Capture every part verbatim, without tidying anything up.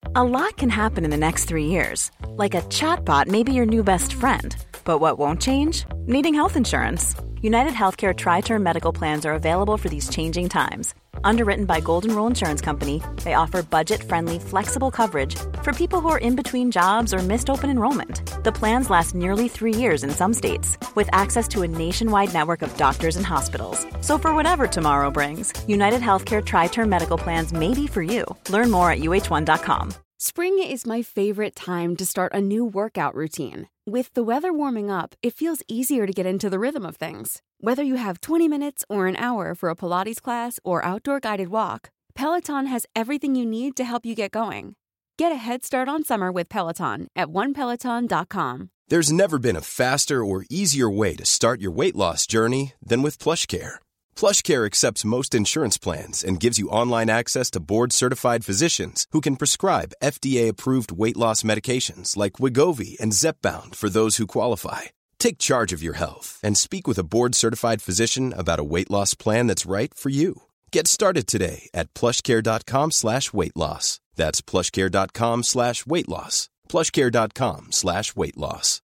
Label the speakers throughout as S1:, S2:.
S1: A lot can happen in the next three years. Like a chatbot may be your new best friend. But what won't change? Needing health insurance. United Healthcare Tri-Term Medical Plans are available for these changing times. Underwritten by Golden Rule Insurance Company, they offer budget-friendly, flexible coverage for people who are in between jobs or missed open enrollment. The plans last nearly three years in some states, with access to a nationwide network of doctors and hospitals. So for whatever tomorrow brings, United Healthcare Tri-Term Medical Plans may be for you. Learn more at U H one dot com.
S2: Spring is my favorite time to start a new workout routine. With the weather warming up, it feels easier to get into the rhythm of things. Whether you have twenty minutes or an hour for a Pilates class or outdoor guided walk, Peloton has everything you need to help you get going. Get a head start on summer with Peloton at one peloton dot com.
S3: There's never been a faster or easier way to start your weight loss journey than with PlushCare. PlushCare accepts most insurance plans and gives you online access to board-certified physicians who can prescribe F D A-approved weight loss medications like Wegovy and Zepbound for those who qualify. Take charge of your health and speak with a board-certified physician about a weight loss plan that's right for you. Get started today at plushcare.com slash weight loss. That's plushcare.com slash weight loss. plushcare.com slash weight loss.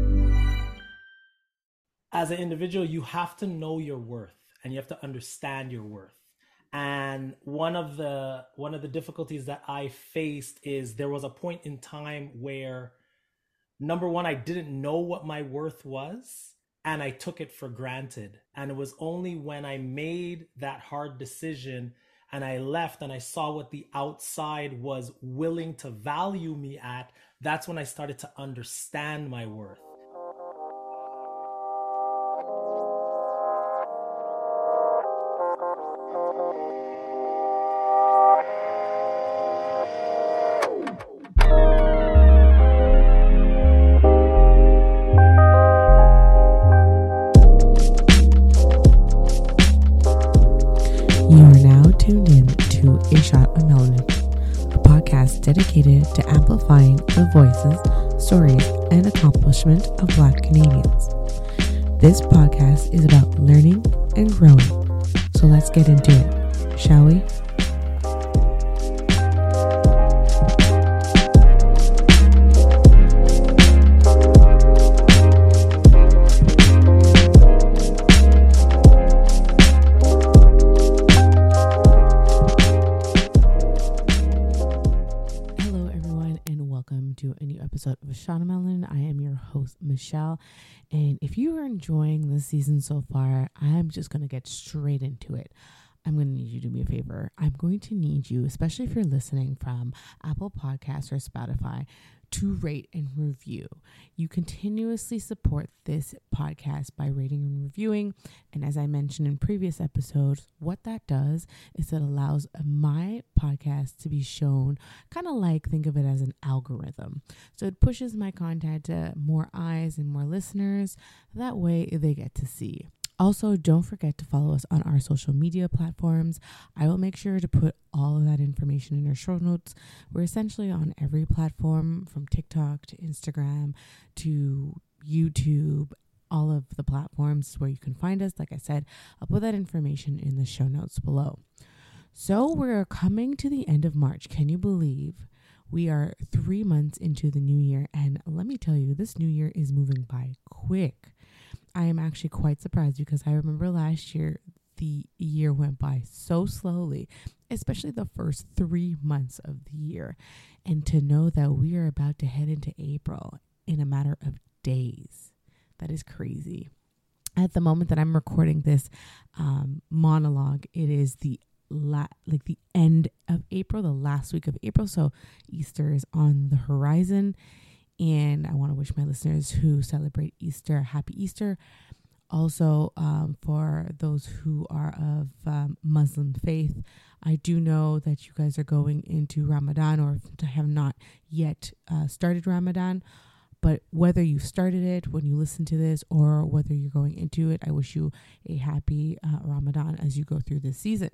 S4: As an individual, you have to know your worth and you have to understand your worth. And one of the one of the difficulties that I faced is there was a point in time where, number one, I didn't know what my worth was and I took it for granted. And it was only when I made that hard decision and I left and I saw what the outside was willing to value me at, that's when I started to understand my worth.
S5: A Shot of Melanin, a podcast dedicated to amplifying the voices, stories, and accomplishment of Black Canadians. This podcast is about learning and growing, so let's get into it, shall we? Of A Shot of Melanin. I am your host, Michelle, and if you are enjoying this season so far, I'm just going to get straight into it. I'm going to need you to do me a favor. I'm going to need you, especially if you're listening from Apple Podcasts or Spotify, to rate and review. You continuously support this podcast by rating and reviewing. And as I mentioned in previous episodes, what that does is it allows my podcast to be shown, kind of like, think of it as an algorithm. So it pushes my content to more eyes and more listeners. That way they get to see. Also, don't forget to follow us on our social media platforms. I will make sure to put all of that information in our show notes. We're essentially on every platform, from TikTok to Instagram to YouTube, all of the platforms where you can find us. Like I said, I'll put that information in the show notes below. So we're coming to the end of March. Can you believe we are three months into the new year? And let me tell you, this new year is moving by quick. I am actually quite surprised because I remember last year, the year went by so slowly, especially the first three months of the year. And to know that we are about to head into April in a matter of days, that is crazy. At the moment that I'm recording this um, monologue, it is the la- like the end of April, the last week of April. So Easter is on the horizon. And I want to wish my listeners who celebrate Easter, happy Easter. Also, um, for those who are of um, Muslim faith, I do know that you guys are going into Ramadan or have not yet uh, started Ramadan. But whether you started it when you listen to this or whether you're going into it, I wish you a happy uh, Ramadan as you go through this season.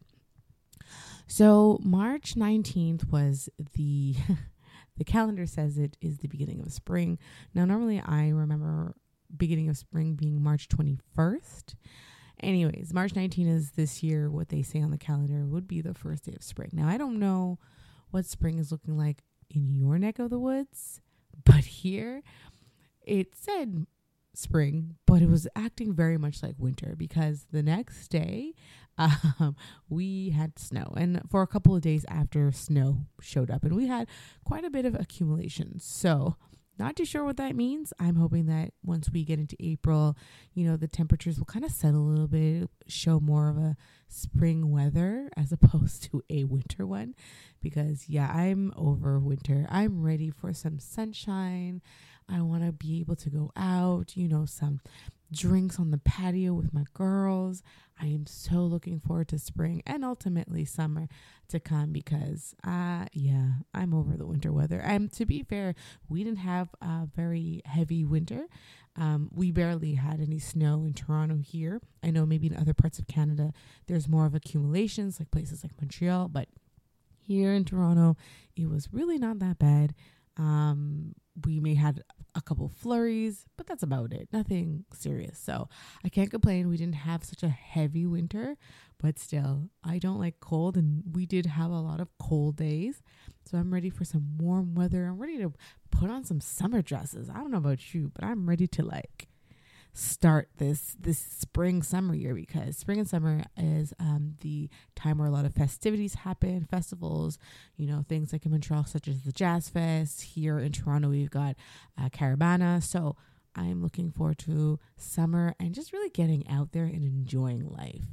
S5: So March nineteenth was the... The calendar says it is the beginning of spring. Now, normally I remember beginning of spring being March twenty-first. Anyways, March nineteenth is this year what they say on the calendar would be the first day of spring. Now, I don't know what spring is looking like in your neck of the woods, but here it said spring, but it was acting very much like winter because the next day um, we had snow. And for a couple of days after, snow showed up and we had quite a bit of accumulation. So not too sure what that means. I'm hoping that once we get into April, you know, the temperatures will kind of settle a little bit, show more of a spring weather as opposed to a winter one. Because, yeah, I'm over winter. I'm ready for some sunshine. I want to be able to go out, you know, some drinks on the patio with my girls. I am so looking forward to spring and ultimately summer to come because, uh, yeah, I'm over the winter weather. And to be fair, we didn't have a very heavy winter. Um, we barely had any snow in Toronto here. I know maybe in other parts of Canada, there's more of accumulations like places like Montreal, but here in Toronto, it was really not that bad. Um, we may had a couple flurries, but that's about it. Nothing serious. So I can't complain. We didn't have such a heavy winter, but still, I don't like cold. And we did have a lot of cold days. So I'm ready for some warm weather. I'm ready to put on some summer dresses. I don't know about you, but I'm ready to like start this this spring summer year because spring and summer is um the time where a lot of festivities happen, festivals, you know, things like in Montreal such as the Jazz Fest. Here in Toronto we've got uh, Carabana. So I'm looking forward to summer and just really getting out there and enjoying life.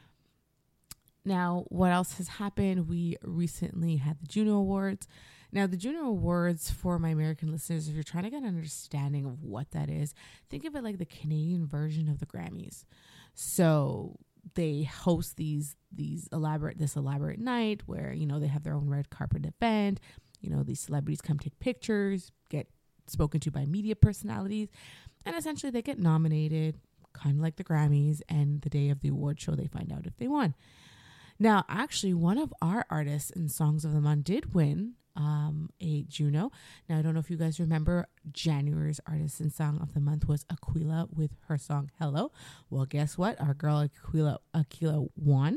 S5: Now, what else has happened? We recently had the Juno Awards. Now, the Juno Awards, for my American listeners, if you're trying to get an understanding of what that is, think of it like the Canadian version of the Grammys. So they host these these elaborate this elaborate night where, you know, they have their own red carpet event. You know, these celebrities come take pictures, get spoken to by media personalities, and essentially they get nominated, kind of like the Grammys, and the day of the award show, they find out if they won. Now, actually, one of our artists in Songs of the Month did win um, a Juno. Now, I don't know if you guys remember, January's Artist and Song of the Month was Aquila with her song Hello. Well, guess what? Our girl Aquila, Aquila won.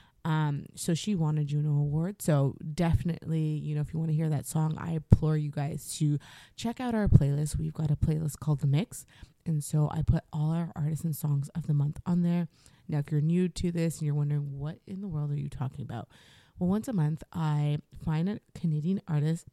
S5: Um, so she won a Juno Award. So definitely, you know, if you want to hear that song, I implore you guys to check out our playlist. We've got a playlist called The Mix. And so I put all our artists and songs of the month on there. Now, if you're new to this and you're wondering, what in the world are you talking about? Well, once a month, I find a Canadian artist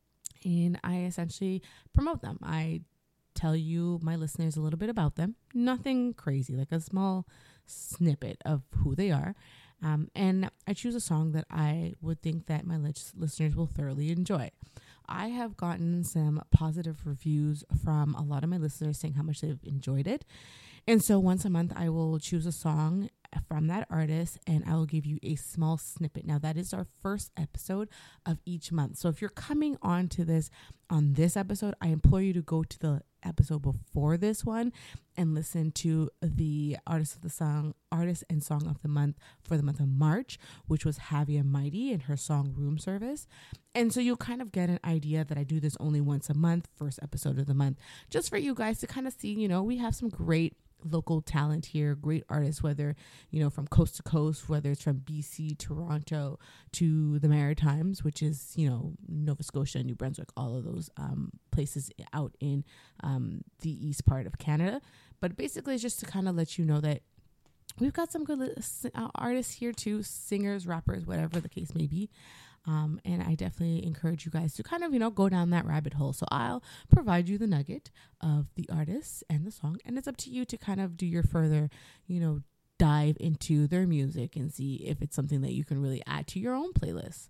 S5: and I essentially promote them. I tell you, my listeners, a little bit about them. Nothing crazy, like a small snippet of who they are. Um, and I choose a song that I would think that my lis- listeners will thoroughly enjoy. I have gotten some positive reviews from a lot of my listeners saying how much they've enjoyed it. And so once a month, I will choose a song from that artist and I will give you a small snippet. Now, that is our first episode of each month. So if you're coming on to this on this episode, I implore you to go to the episode before this one and listen to the artist of the song, artist and song of the month for the month of March, which was Havia Mighty and her song Room Service. And so you'll kind of get an idea that I do this only once a month, first episode of the month, just for you guys to kind of see, you know, we have some great local talent here, great artists, whether, you know, from coast to coast, whether it's from B C, Toronto to the Maritimes, which is, you know, Nova Scotia, New Brunswick, all of those um, places out in um, the east part of Canada. But basically it's just to kind of let you know that we've got some good uh, artists here too, singers, rappers, whatever the case may be. Um, and I definitely encourage you guys to kind of, you know, go down that rabbit hole. So I'll provide you the nugget of the artists and the song, and it's up to you to kind of do your further, you know, dive into their music and see if it's something that you can really add to your own playlist.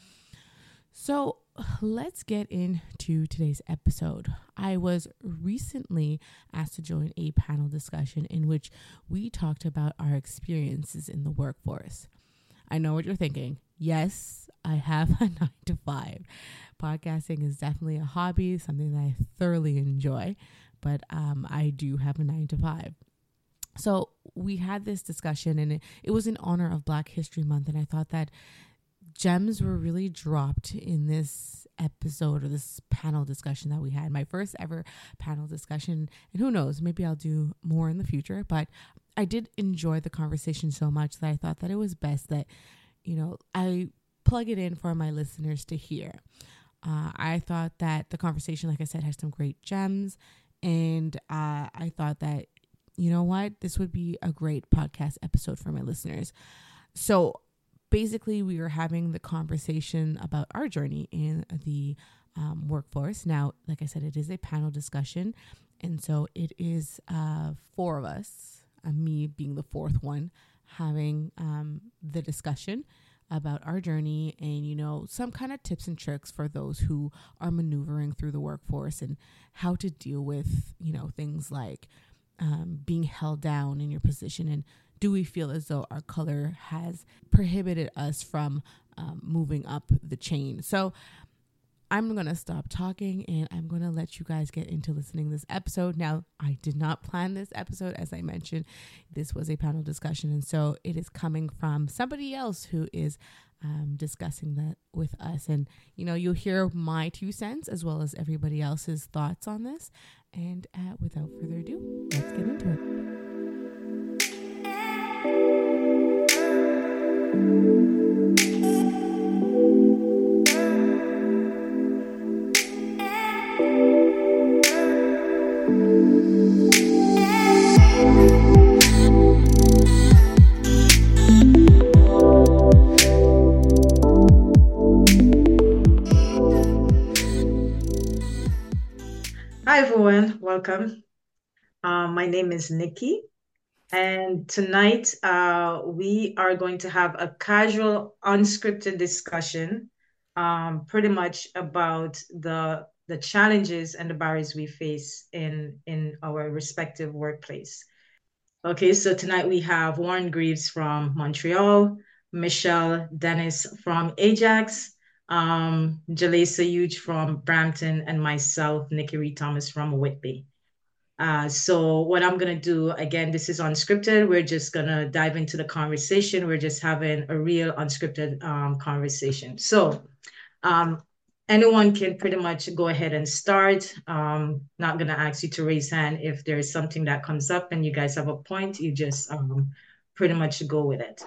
S5: So let's get into today's episode. I was recently asked to join a panel discussion in which we talked about our experiences in the workforce. I know what you're thinking. Yes, I have a nine to five. Podcasting is definitely a hobby, something that I thoroughly enjoy, but um, I do have a nine to five. So we had this discussion and it, it was in honor of Black History Month. And I thought that gems were really dropped in this episode or this panel discussion that we had. My first ever panel discussion. And who knows, maybe I'll do more in the future. But I did enjoy the conversation so much that I thought that it was best that, you know, I plug it in for my listeners to hear. Uh, I thought that the conversation, like I said, had some great gems. And uh, I thought that, you know what, this would be a great podcast episode for my listeners. So basically, we were having the conversation about our journey in the um, workforce. Now, like I said, it is a panel discussion. And so it is uh, four of us, uh, me being the fourth one, having um, the discussion about our journey and, you know, some kind of tips and tricks for those who are maneuvering through the workforce and how to deal with, you know, things like um, being held down in your position. And do we feel as though our color has prohibited us from um, moving up the chain? So I'm going to stop talking and I'm going to let you guys get into listening to this episode. Now, I did not plan this episode. As I mentioned, this was a panel discussion. And so it is coming from somebody else who is um, discussing that with us. And, you know, you'll hear my two cents as well as everybody else's thoughts on this. And uh, without further ado, let's get into it.
S6: Hi everyone, welcome. Um, my name is Nikki, and tonight uh, we are going to have a casual, unscripted discussion, um, pretty much about the the challenges and the barriers we face in in our respective workplace. Okay, so tonight we have Warren Greaves from Montreal, Michelle Dennis from Ajax, um, Jalesa Huge from Brampton, and myself, Nikki Reed Thomas from Whitby. Uh, so what I'm gonna do, again, this is unscripted. We're just gonna dive into the conversation. We're just having a real unscripted um, conversation. So um, anyone can pretty much go ahead and start. Um, not gonna ask you to raise hand. If there's something that comes up and you guys have a point, you just um, pretty much go with it.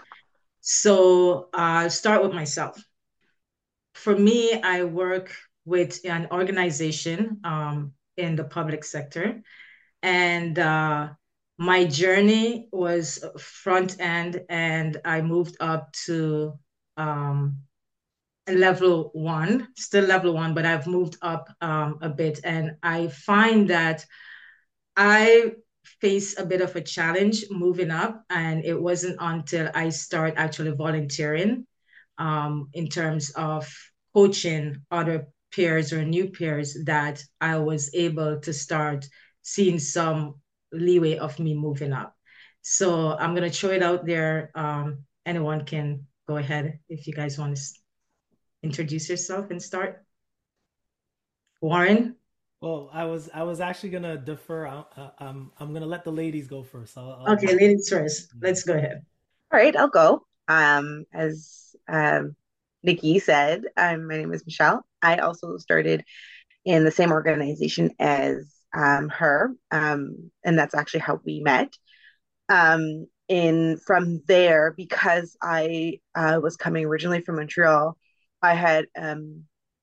S6: So I'll start with myself. For me, I work with an organization um, in the public sector. And uh, my journey was front end, and I moved up to um, level one, still level one, but I've moved up um, a bit. And I find that I face a bit of a challenge moving up, and it wasn't until I start actually volunteering um, in terms of coaching other peers or new peers that I was able to start seeing some leeway of me moving up. So I'm going to throw it out there. Um, anyone can go ahead if you guys want to introduce yourself and start. Warren?
S4: Well, I was I was actually gonna defer. Uh, uh, I'm I'm gonna let the ladies go first. I'll, I'll...
S6: Okay, ladies first. Let's go ahead.
S7: All right, I'll go. Um, as um, Nikki said, um, my name is Michelle. I also started in the same organization as um, her, um, and that's actually how we met. Um, in from there, because I uh, was coming originally from Montreal, I had um,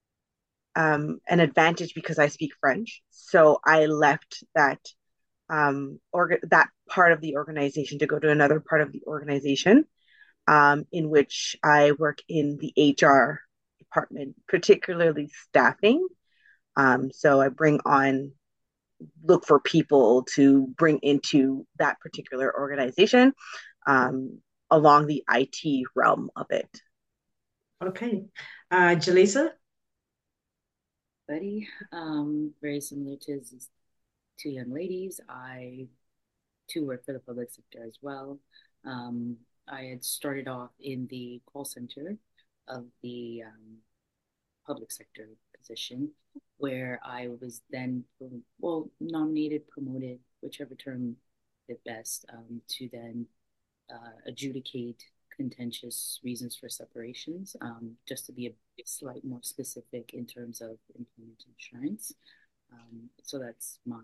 S7: um, an advantage because I speak French. So I left that um, org- that part of the organization to go to another part of the organization, um, in which I work in the H R department, particularly staffing. Um, so I bring on, look for people to bring into that particular organization um, along the I T realm of it.
S6: Okay. Uh, Jalesa?
S8: Buddy, um, very similar to these two young ladies. I too work for the public sector as well. Um, I had started off in the call center of the um, public sector position, where I was then, well, nominated, promoted, whichever term fit best, um, to then uh, adjudicate contentious reasons for separations, um, just to be a slight more specific in terms of employment insurance. Um, so that's my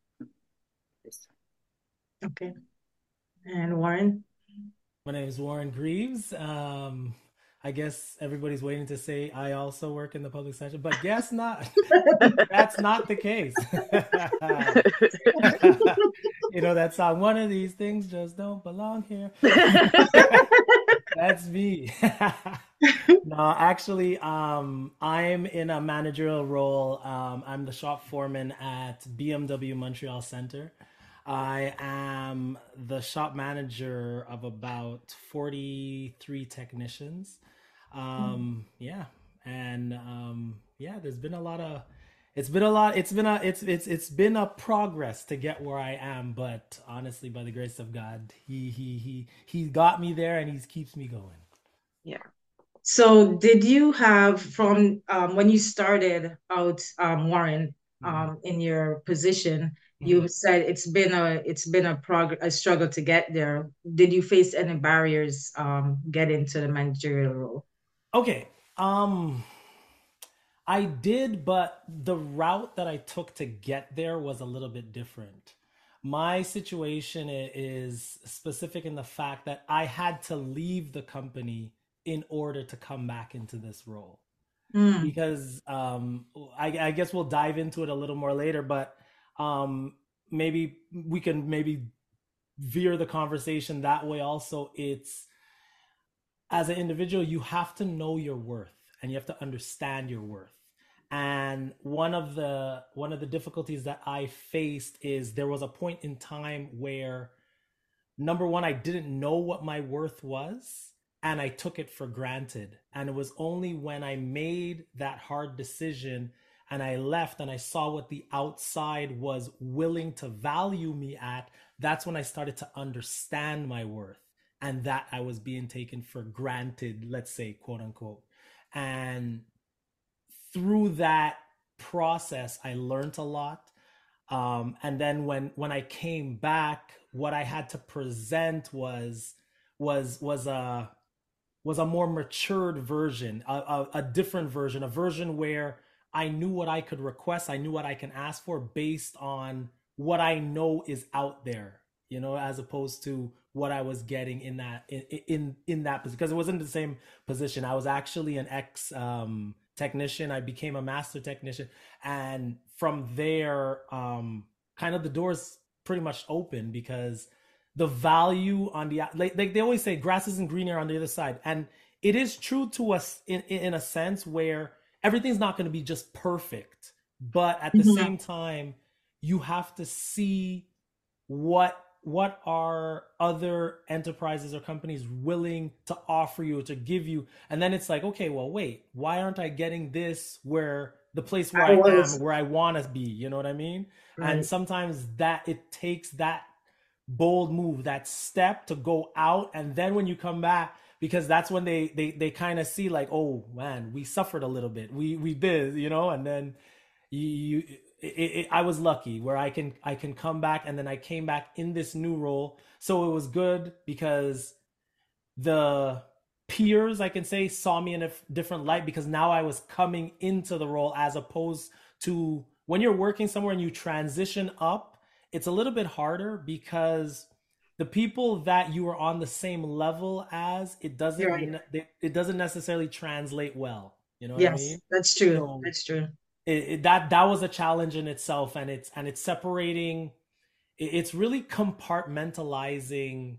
S8: this time.
S6: Okay. And Warren?
S4: My name is Warren Greaves. Um, I guess everybody's waiting to say I also work in the public sector, but guess not. That's not the case. You know that song, one of these things just don't belong here. That's me. No, actually, um, I'm in a managerial role. Um, I'm the shop foreman at B M W Montreal Center. I am the shop manager of about forty-three technicians. Um, yeah, and um, yeah, there's been a lot of, it's been a lot, it's been a, it's it's it's been a progress to get where I am. But honestly, by the grace of God, he he he he got me there, and he keeps me going.
S6: Yeah. So did you have from um, when you started out, um, Warren, um, in your position, you
S4: Mhm.
S6: said it's been a it's been a prog a struggle to get there. Did you face any barriers um, getting to the managerial role?
S4: Okay. Um, I did, but the route that I took to get there was a little bit different. My situation i- is specific in the fact that I had to leave the company in order to come back into this role.
S6: Mm,
S4: Because um, I, I guess we'll dive into it a little more later, but um, maybe we can maybe veer the conversation that way also. It's as an individual, you have to know your worth and you have to understand your worth. And one of the one of the difficulties that I faced is there was a point in time where number one, I didn't know what my worth was and I took it for granted. And it was only when I made that hard decision and I left and I saw what the outside was willing to value me at, that's when I started to understand my worth and that I was being taken for granted, let's say, quote unquote. And through that process, I learned a lot. Um, and then when when I came back, what I had to present was was was a was a more matured version, a, a, a different version, a version where I knew what I could request, I knew what I can ask for based on what I know is out there, you know, as opposed to what I was getting in that in in, in that position because it wasn't the same position. I was actually an ex um, technician. I became a master technician, and from there, um, kind of the doors pretty much open because the value on the like, like they always say grass isn't greener on the other side, and it is true to us in in a sense where everything's not going to be just perfect, but at the
S6: mhm.
S4: same time you have to see what what are other enterprises or companies willing to offer you to give you, and then it's like, okay, well, wait, why aren't I getting this where the place where
S6: I
S4: I am,
S6: was
S4: where I want to be, you know what I mean? And
S6: right.
S4: sometimes that it takes that bold move, that step to go out, and then when you come back, because that's when they they they kind of see like, oh man, we suffered a little bit, we we did, you know, and then you, you it, it, I was lucky where I can I can come back, and then I came back in this new role, so it was good because the peers, I can say, saw me in a f- different light because now I was coming into the role as opposed to when you're working somewhere and you transition up, it's a little bit harder because the people that you are on the same level as, it
S6: You're
S4: doesn't
S6: right.
S4: ne- it doesn't necessarily translate well. You know what I
S6: Yes,
S4: mean?
S6: that's true.
S4: So
S6: That's true.
S4: it, it, that that was a challenge in itself, and it's and it's separating. It, it's really compartmentalizing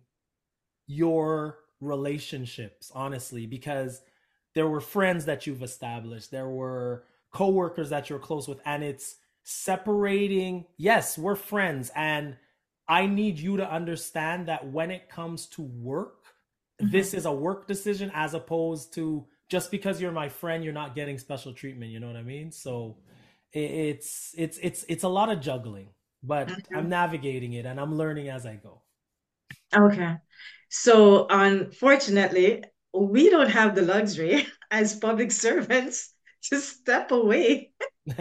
S4: your relationships, honestly, because there were friends that you've established, there were coworkers that you're close with, and it's separating. Yes, we're friends, and I need you to understand that when it comes to work, this
S6: Mhm.
S4: is a work decision as opposed to just because you're my friend, you're not getting special treatment. You know what I mean? So it's it's it's it's a lot of juggling, but I'm
S6: Mhm.
S4: navigating it and I'm learning as I go.
S6: Okay. So unfortunately, we don't have the luxury as public servants to step away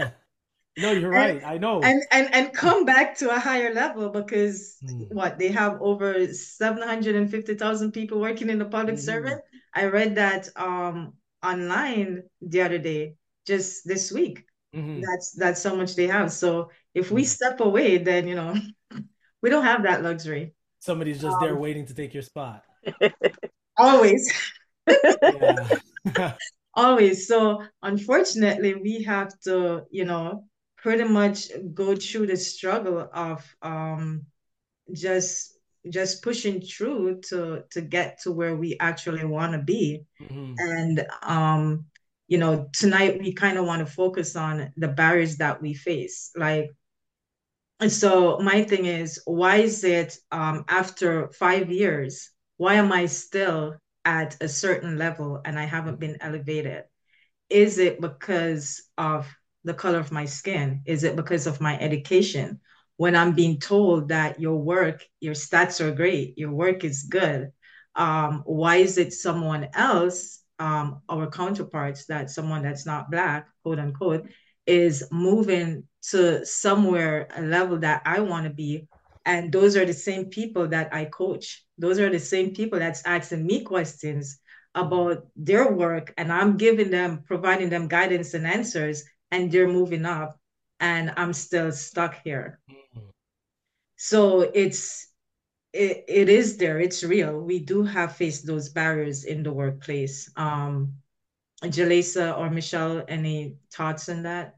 S4: No, you're
S6: and
S4: right. I know.
S6: and and and come back to a higher level because
S4: Mm.
S6: what they have over seven hundred fifty thousand people working in the public
S4: Hmm.
S6: servant. I read that um online the other day, just this week.
S4: Hmm.
S6: That's that's how much they have. So if we step away, then you know we don't have that luxury.
S4: Somebody's just there
S6: Um,
S4: waiting to take your spot.
S6: always.
S4: Yeah.
S6: Always. So unfortunately, we have to, you know, pretty much go through the struggle of um just just pushing through to to get to where we actually want to be.
S4: Mhm.
S6: And um, you know, tonight we kind of want to focus on the barriers that we face. Like, and so my thing is, why is it um after five years, why am I still at a certain level and I haven't been elevated? Is it because of the color of my skin? Is it because of my education? When I'm being told that your work, your stats are great, your work is good, um, why is it someone else, um, our counterparts, that someone that's not black, quote unquote, is moving to somewhere, a level that I want to be? And those are the same people that I coach. Those are the same people that's asking me questions about their work, and I'm giving them, providing them guidance and answers, and they're moving up, and I'm still stuck here.
S4: Mhm.
S6: So it's it, it is there, it's real. We do have faced those barriers in the workplace. Um, Jalisa or Michelle, any thoughts on that?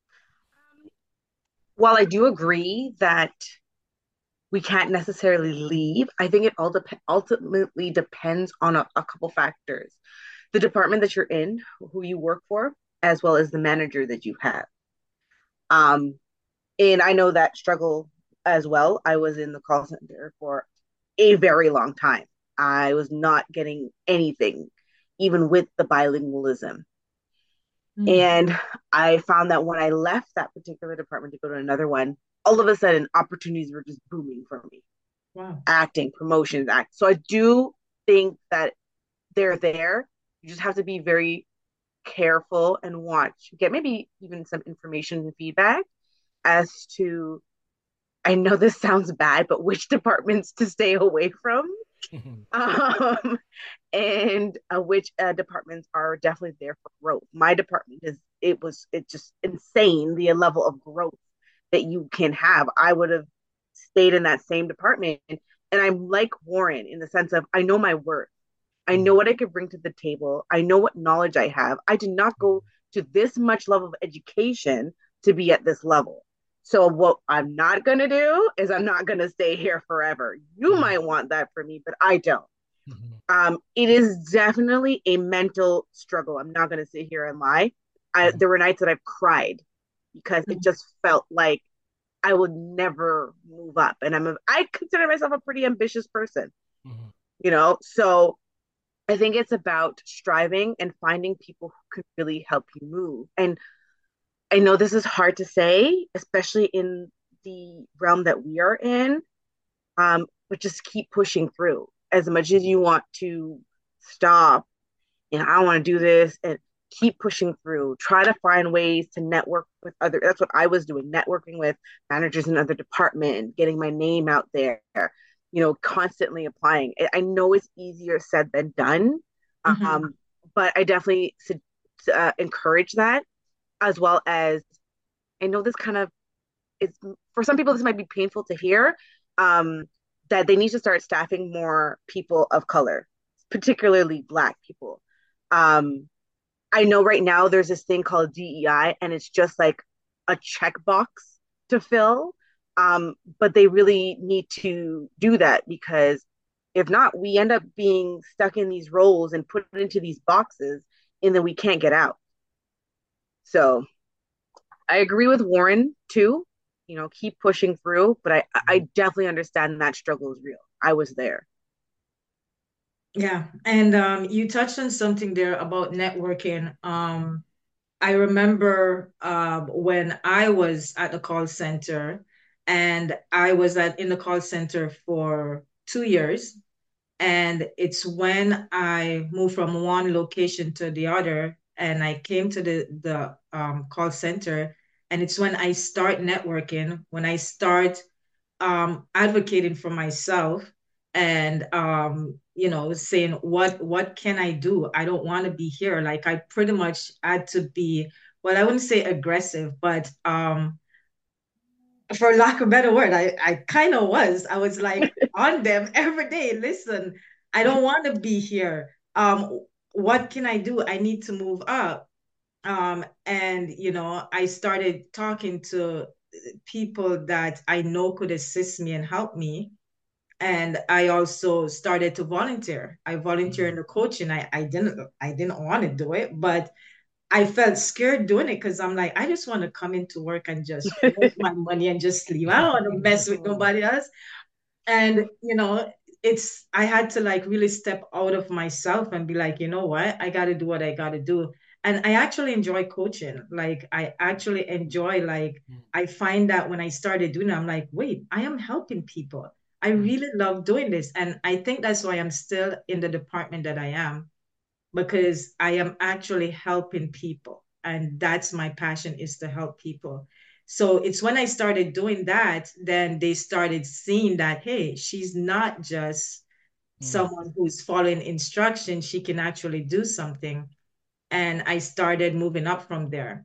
S7: While I do agree that we can't necessarily leave, I think it all dep- ultimately depends on a, a couple factors: the department that you're in, who you work for, as well as the manager that you have. Um, and I know that struggle as well. I was in the call center for a very long time. I was not getting anything, even with the bilingualism.
S6: Mm.
S7: And I found that when I left that particular department to go to another one, all of a sudden opportunities were just booming for me.
S6: Wow.
S7: Acting, promotions, act. So I do think that they're there. You just have to be very careful and watch, get maybe even some information and feedback as to, I know this sounds bad, but which departments to stay away from.
S4: Mhm.
S7: Um, and uh, which uh, departments are definitely there for growth. My department is, it was, it's just insane the level of growth that you can have. I would have stayed in that same department. And I'm like Warren in the sense of, I know my worth. I know
S4: Mhm.
S7: what I could bring to the table. I know what knowledge I have. I did not go to this much level of education to be at this level. So what I'm not going to do is I'm not going to stay here forever. You
S4: Mhm.
S7: might want that for me, but I don't.
S4: Mhm.
S7: Um, it is definitely a mental struggle. I'm not going to sit here and lie. I,
S4: Mhm.
S7: there were nights that I've cried because it
S6: Mm.
S7: just felt like I would never move up. And I'm a, I consider myself a pretty ambitious person,
S4: Mhm.
S7: you know? So I think it's about striving and finding people who can really help you move. And I know this is hard to say, especially in the realm that we are in, um, but just keep pushing through as much as you want to stop and I want to do this and keep pushing through. Try to find ways to network with other. That's what I was doing, networking with managers in other departments, getting my name out there. You know, constantly applying. I know it's easier said than done,
S6: Mhm.
S7: um, but I definitely uh, encourage that, as well as I know this kind of is for some people this might be painful to hear. Um, that they need to start staffing more people of color, particularly Black people. Um, I know right now there's this thing called D E I, and it's just like a checkbox to fill. Um, but they really need to do that because if not, we end up being stuck in these roles and put into these boxes, and then we can't get out. So I agree with Warren too. You know, keep pushing through, but I I definitely understand that struggle is real. I was there.
S6: Yeah, and um, you touched on something there about networking. Um, I remember um, when I was at the call center, and I was at in the call center for two years. And it's when I moved from one location to the other, and I came to the the um, call center, and it's when I start networking, when I start um, advocating for myself, and um, you know, saying what what can I do? I don't want to be here. Like I pretty much had to be, well, I wouldn't say aggressive, but um, for lack of a better word, I, I kind of was. I was like on them every day. Listen, I don't want to be here. Um, what can I do? I need to move up. Um, and, you know, I started talking to people that I know could assist me and help me. And I also started to volunteer. I volunteer in the coaching. I, I didn't I didn't want to do it, but I felt scared doing it because I'm like, I just want to come into work and just make my money and just leave. I don't want to mess with nobody else. And, you know, it's, I had to like really step out of myself and be like, you know what, I got to do what I got to do. And I actually enjoy coaching. Like, I actually enjoy, like, I find that when I started doing it, I'm like, wait, I am helping people. I really love doing this. And I think that's why I'm still in the department that I am, because I am actually helping people. And that's my passion, is to help people. So it's when I started doing that, then they started seeing that, hey, she's not just mm. someone who's following instructions, she can actually do something. And I started moving up from there.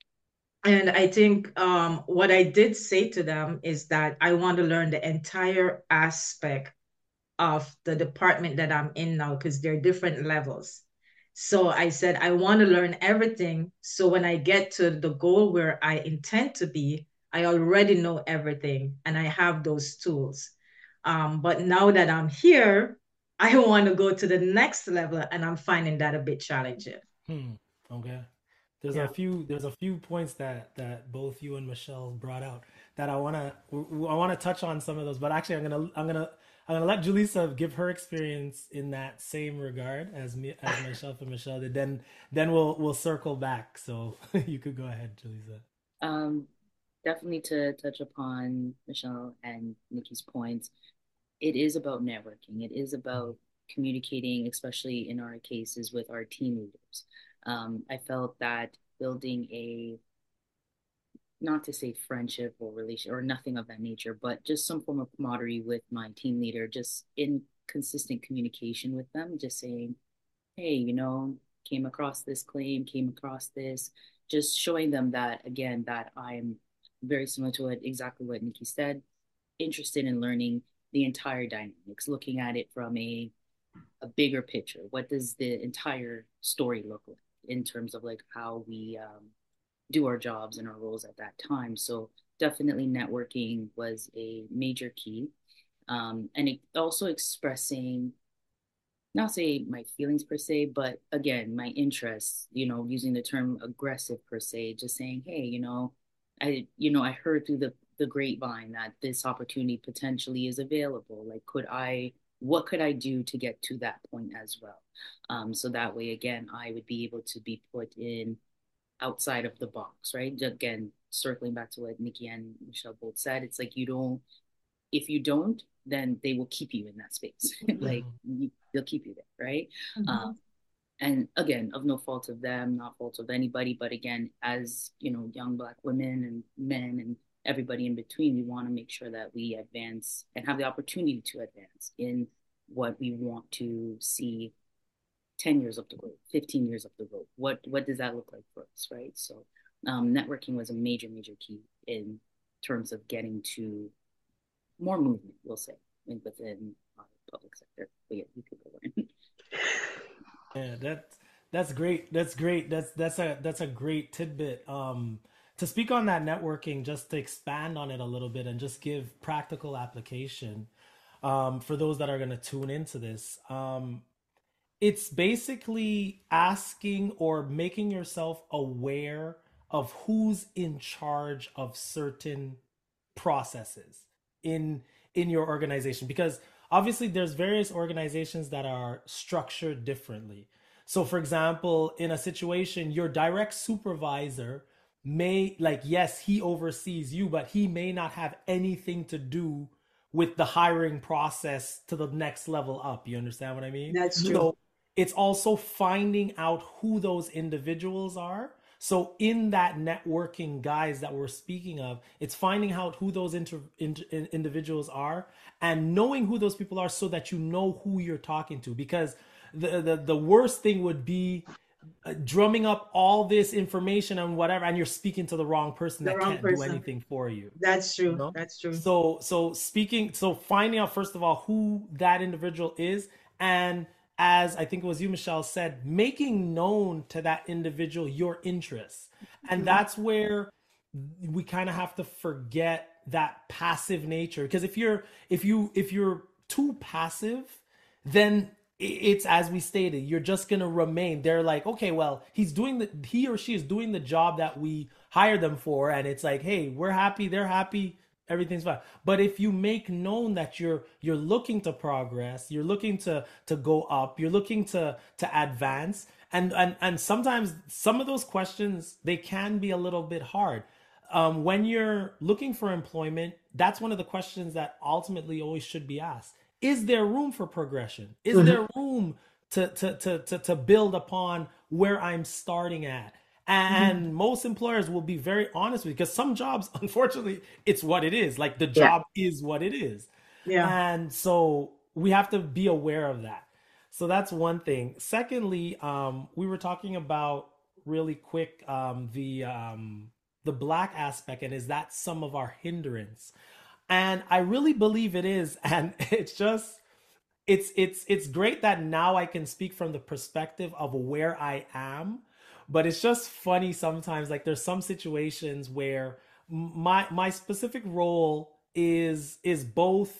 S6: And I think um, what I did say to them is that I want to learn the entire aspect of the department that I'm in now, because there are different levels. So I said, I want to learn everything. So when I get to the goal where I intend to be, I already know everything and I have those tools. Um, but now that I'm here, I want to go to the next level, and I'm finding that a bit challenging.
S4: Hmm. Okay. There's yeah. a few there's a few points that that both you and Michelle brought out that I wanna I wanna touch on some of those, but actually I'm gonna I'm gonna I'm gonna let Julissa give her experience in that same regard as me as myself and Michelle did. Then then we'll we'll circle back. So you could go ahead, Julissa.
S8: Um, definitely to touch upon Michelle and Nikki's points. It is about networking. It is about communicating, especially in our cases with our team leaders. Um, I felt that building a, not to say friendship or relation or nothing of that nature, but just some form of camaraderie with my team leader, just in consistent communication with them, just saying, hey, you know, came across this claim, came across this, just showing them that, again, that I'm very similar to what exactly what Nikki said, interested in learning the entire dynamics, looking at it from a a bigger picture. What does the entire story look like in terms of like how we um, do our jobs and our roles at that time? So definitely networking was a major key. Um, and it also expressing, not say my feelings per se, but again, my interests, you know, using the term aggressive per se, just saying, hey, you know, I, you know, I heard through the, the grapevine that this opportunity potentially is available. Like, could I, what could I do to get to that point as well? Um, so that way, again, I would be able to be put in outside of the box, right? Again, circling back to what Nikki and Michelle both said, it's like, you don't, if you don't, then they will keep you in that space. Like, you, they'll keep you there, right? Mm-hmm. Um, and again, of no fault of them, not fault of anybody, but again, as, you know, young Black women and men and everybody in between, we want to make sure that we advance and have the opportunity to advance in what we want to see ten years up the road, fifteen years up the road. What what does that look like for us, right? So um, networking was a major, major key in terms of getting to more movement, we'll say, within our public sector. But yeah, you could go in.
S4: Yeah, that's that's great. That's great. That's that's a that's a great tidbit. Um, to speak on that networking, just to expand on it a little bit and just give practical application um, for those that are going to tune into this. Um, it's basically asking or making yourself aware of who's in charge of certain processes in in your organization, because obviously there's various organizations that are structured differently. So for example, in a situation, your direct supervisor may, like, yes, he oversees you, but he may not have anything to do with the hiring process to the next level up. You understand what I mean?
S6: That's true.
S4: So it's also finding out who those individuals are. So in that networking, guys, that we're speaking of, it's finding out who those inter, inter, individuals are and knowing who those people are so that you know who you're talking to. Because the the, the worst thing would be uh, drumming up all this information and whatever, and you're speaking to the wrong person the that wrong can't person. do anything for you.
S6: That's true.
S4: You know?
S6: That's true.
S4: So so speaking, so finding out first of all who that individual is, and as I think it was you, Michelle, said, making known to that individual your interests. And that's where we kind of have to forget that passive nature. Because if you're if you if you're too passive, then it's, as we stated, you're just going to remain. They're like, okay, well, he's doing the he or she is doing the job that we hired them for, and it's like, hey, we're happy, they're happy, everything's fine. But if you make known that you're you're looking to progress, you're looking to to go up, you're looking to to advance, and and and sometimes some of those questions, they can be a little bit hard. Um, when you're looking for employment, that's one of the questions that ultimately always should be asked. Is there room for progression? Is mm-hmm. there room to, to, to, to, to build upon where I'm starting at? And mm-hmm. most employers will be very honest with you, because some jobs, unfortunately, it's what it is. Like the job yeah. is what it is. Yeah. And so we have to be aware of that. So that's one thing. Secondly, um, we were talking about really quick um, the um, the Black aspect, and is that some of our hindrance? And I really believe it is. And it's just, it's, it's, it's great that now I can speak from the perspective of where I am, but it's just funny sometimes. Like there's some situations where my, my specific role is, is both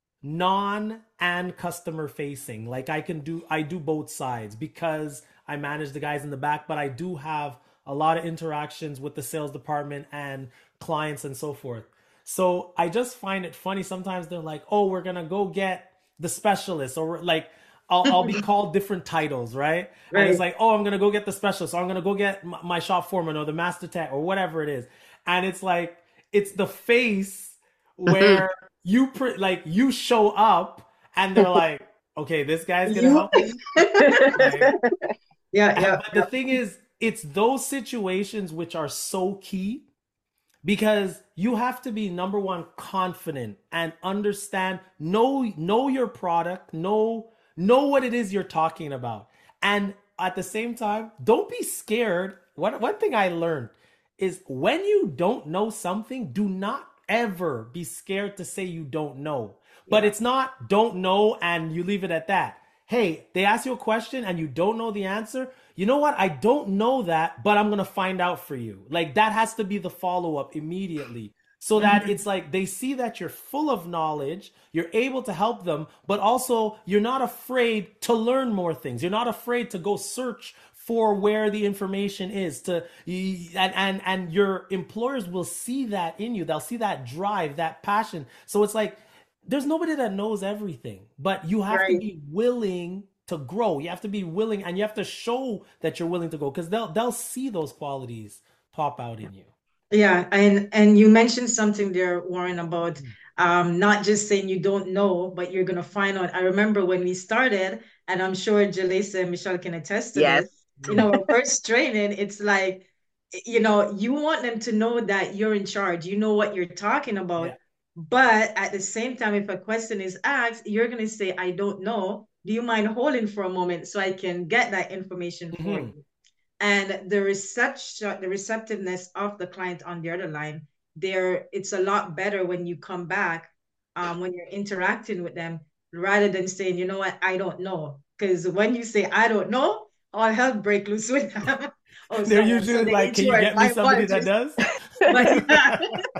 S4: non and customer facing. Like I can do, I do both sides because I manage the guys in the back, but I do have a lot of interactions with the sales department and clients and so forth. So I just find it funny. Sometimes they're like, oh, we're going to go get the specialist, or like, I'll, I'll be called different titles, right? right? And it's like, oh, I'm going to go get the specialist. So I'm going to go get my, my shop foreman or the master tech or whatever it is. And it's like, it's the face where you pre- like you show up and they're like, okay, this guy's going to help me. Right?
S6: Yeah, yeah.
S4: But the thing is, it's those situations which are so key, because you have to be, number one, confident and understand, know, know your product, know, know what it is you're talking about. And at the same time, don't be scared. One, one thing I learned is when you don't know something, do not ever be scared to say you don't know. But yeah. It's not don't know and you leave it at that. Hey, they ask you a question and you don't know the answer. You know what? I don't know that, but I'm going to find out for you. Like that has to be the follow-up immediately, so that it's like they see that you're full of knowledge, you're able to help them, but also you're not afraid to learn more things. You're not afraid to go search for where the information is, to and and and your employers will see that in you. They'll see that drive, that passion. So it's like there's nobody that knows everything, but you have right. to be willing to grow. You have to be willing, and you have to show that you're willing to go, because they'll they'll see those qualities pop out in you.
S6: Yeah, and and you mentioned something there, Warren, about um, not just saying you don't know, but you're gonna find out. I remember when we started, and I'm sure Jalisa and Michelle can attest to
S7: yes.
S6: this. You know, our first training, it's like, you know, you want them to know that you're in charge. You know what you're talking about. Yeah. But at the same time, if a question is asked, you're gonna say, I don't know. Do you mind holding for a moment so I can get that information for mm-hmm. you? And the reception, the receptiveness of the client on the other line, there, it's a lot better when you come back, um, when you're interacting with them, rather than saying, you know what, I don't know. Because when you say, I don't know, all hell break loose with them. Oh,
S4: they're usually so like, can you get me somebody that does?
S6: But, yeah.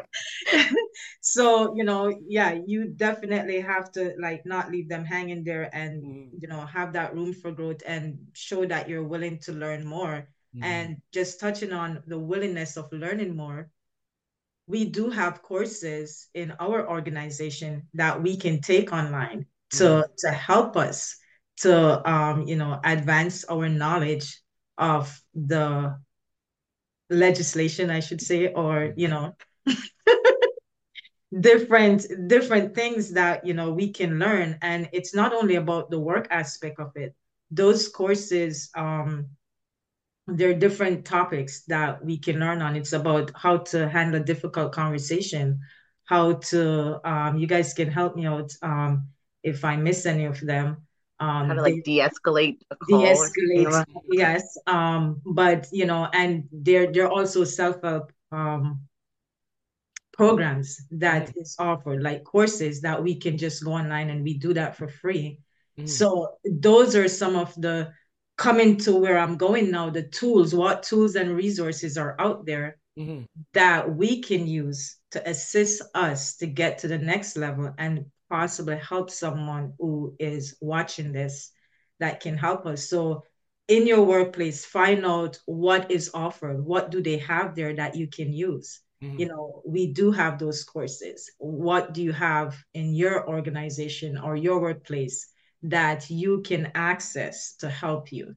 S6: So, you know, yeah, you definitely have to like not leave them hanging there, and, mm. you know, have that room for growth and show that you're willing to learn more. Mm. And just touching on the willingness of learning more, we do have courses in our organization that we can take online to, mm. to help us to, um, you know, advance our knowledge of the legislation, I should say, or, you know, different different things that, you know, we can learn. And it's not only about the work aspect of it. Those courses, um, there are different topics that we can learn on. It's about how to handle a difficult conversation, how to, um, you guys can help me out um, if I miss any of them. Um,
S7: how to like they, de-escalate a call.
S6: De-escalate, yes. Um, but, you know, and there, there are also self-help um, programs that mm-hmm. is offered, like courses that we can just go online, and we do that for free.
S4: Mhm.
S6: So those are some of the coming to where I'm going now, the tools, what tools and resources are out there
S4: Mhm.
S6: that we can use to assist us to get to the next level and possibly help someone who is watching this that can help us. So in your workplace, find out what is offered. What do they have there that you can use?
S4: Mhm.
S6: You know, we do have those courses. What do you have in your organization or your workplace that you can access to help you?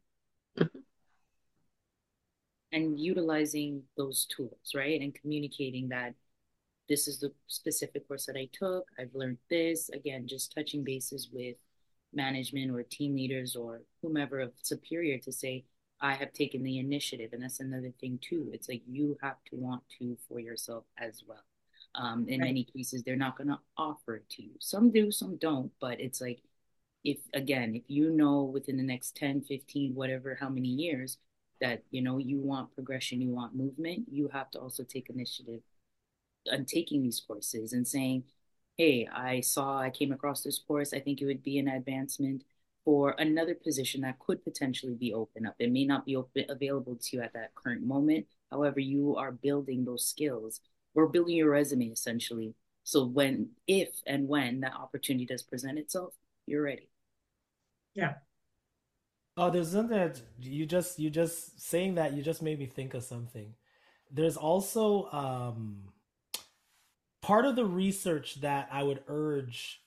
S8: And utilizing those tools, right? And communicating that this is the specific course that I took. I've learned this. Again, just touching bases with management or team leaders or whomever of superior to say, I have taken the initiative. And that's another thing too. It's like you have to want to for yourself as well. Um, in
S6: Right.
S8: many cases, they're not going to offer it to you. Some do, some don't. But it's like, if again, if you know within the next ten, fifteen, whatever, how many years that, you know, you want progression, you want movement, you have to also take initiative on taking these courses and saying, hey, I saw, I came across this course. I think it would be an advancement for another position that could potentially be open up. It may not be open, available to you at that current moment. However, you are building those skills or building your resume essentially. So when, if and when that opportunity does present itself, you're ready.
S6: Yeah.
S4: Oh, there's something that you just you just saying that you just made me think of something. There's also um part of the research that I would urge.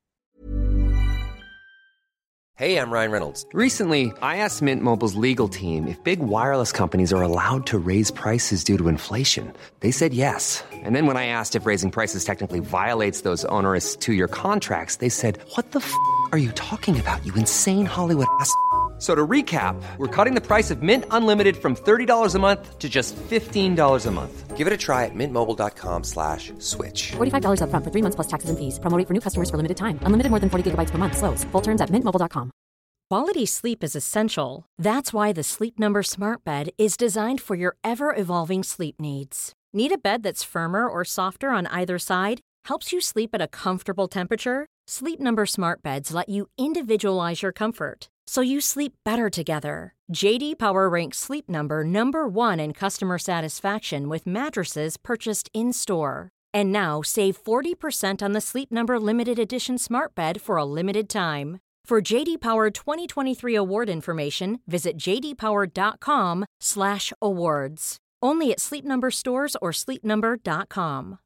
S9: Hey, I'm Ryan Reynolds. Recently, I asked Mint Mobile's legal team if big wireless companies are allowed to raise prices due to inflation. They said yes. And then when I asked if raising prices technically violates those onerous two-year contracts, they said, what the f*** are you talking about, you insane Hollywood ass f- So to recap, we're cutting the price of Mint Unlimited from thirty dollars a month to just fifteen dollars a month. Give it a try at mintmobile.com slash switch.
S10: forty-five dollars up front for three months plus taxes and fees. Promo rate for new customers for limited time. Unlimited more than forty gigabytes per month. Slows full terms at mint mobile dot com.
S11: Quality sleep is essential. That's why the Sleep Number Smart Bed is designed for your ever-evolving sleep needs. Need a bed that's firmer or softer on either side? Helps you sleep at a comfortable temperature? Sleep Number Smart Beds let you individualize your comfort, so you sleep better together. J D Power ranks Sleep Number number one in customer satisfaction with mattresses purchased in-store. And now save forty percent on the Sleep Number Limited Edition Smart Bed for a limited time. For J D Power twenty twenty-three award information, visit jdpower.com slash awards. Only at Sleep Number stores or sleep number dot com.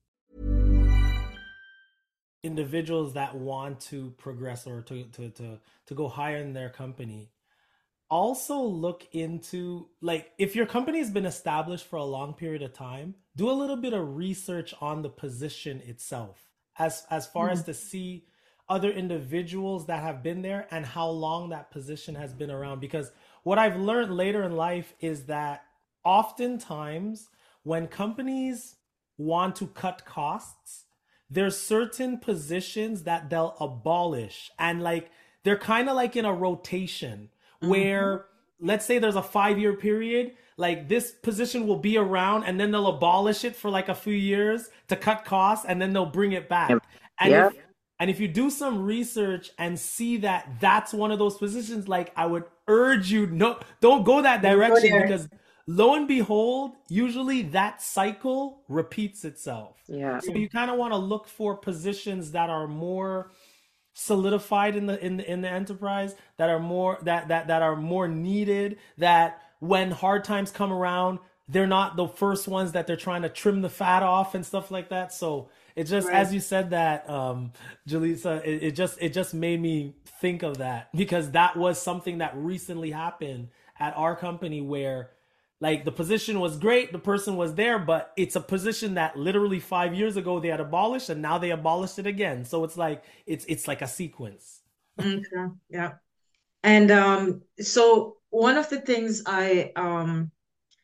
S4: Individuals that want to progress or to, to, to, to go higher in their company, also look into, like, if your company has been established for a long period of time, do a little bit of research on the position itself as as far mm-hmm. as to see other individuals that have been there and how long that position has been around. Because what I've learned later in life is that oftentimes when companies want to cut costs, there's certain positions that they'll abolish. And like, they're kind of like in a rotation where, mm-hmm. let's say there's a five-year period, like this position will be around and then they'll abolish it for like a few years to cut costs and then they'll bring it back.
S7: Yep.
S4: And
S7: Yep.
S4: if, And if you do some research and see that that's one of those positions, like, I would urge you, no, don't go that direction,
S6: go
S4: because lo and behold, usually that cycle repeats itself.
S7: Yeah.
S4: So you kind of want to look for positions that are more solidified in the in the in the enterprise, that are more that that that are more needed, that when hard times come around, they're not the first ones that they're trying to trim the fat off and stuff like that. So it just,
S6: Right.
S4: as you said that, um, Jaleesa, it, it just it just made me think of that, because that was something that recently happened at our company where, like, the position was great, the person was there, but it's a position that literally five years ago they had abolished, and now they abolished it again. So it's like it's it's like a sequence.
S6: Okay. Yeah. And um, so one of the things I um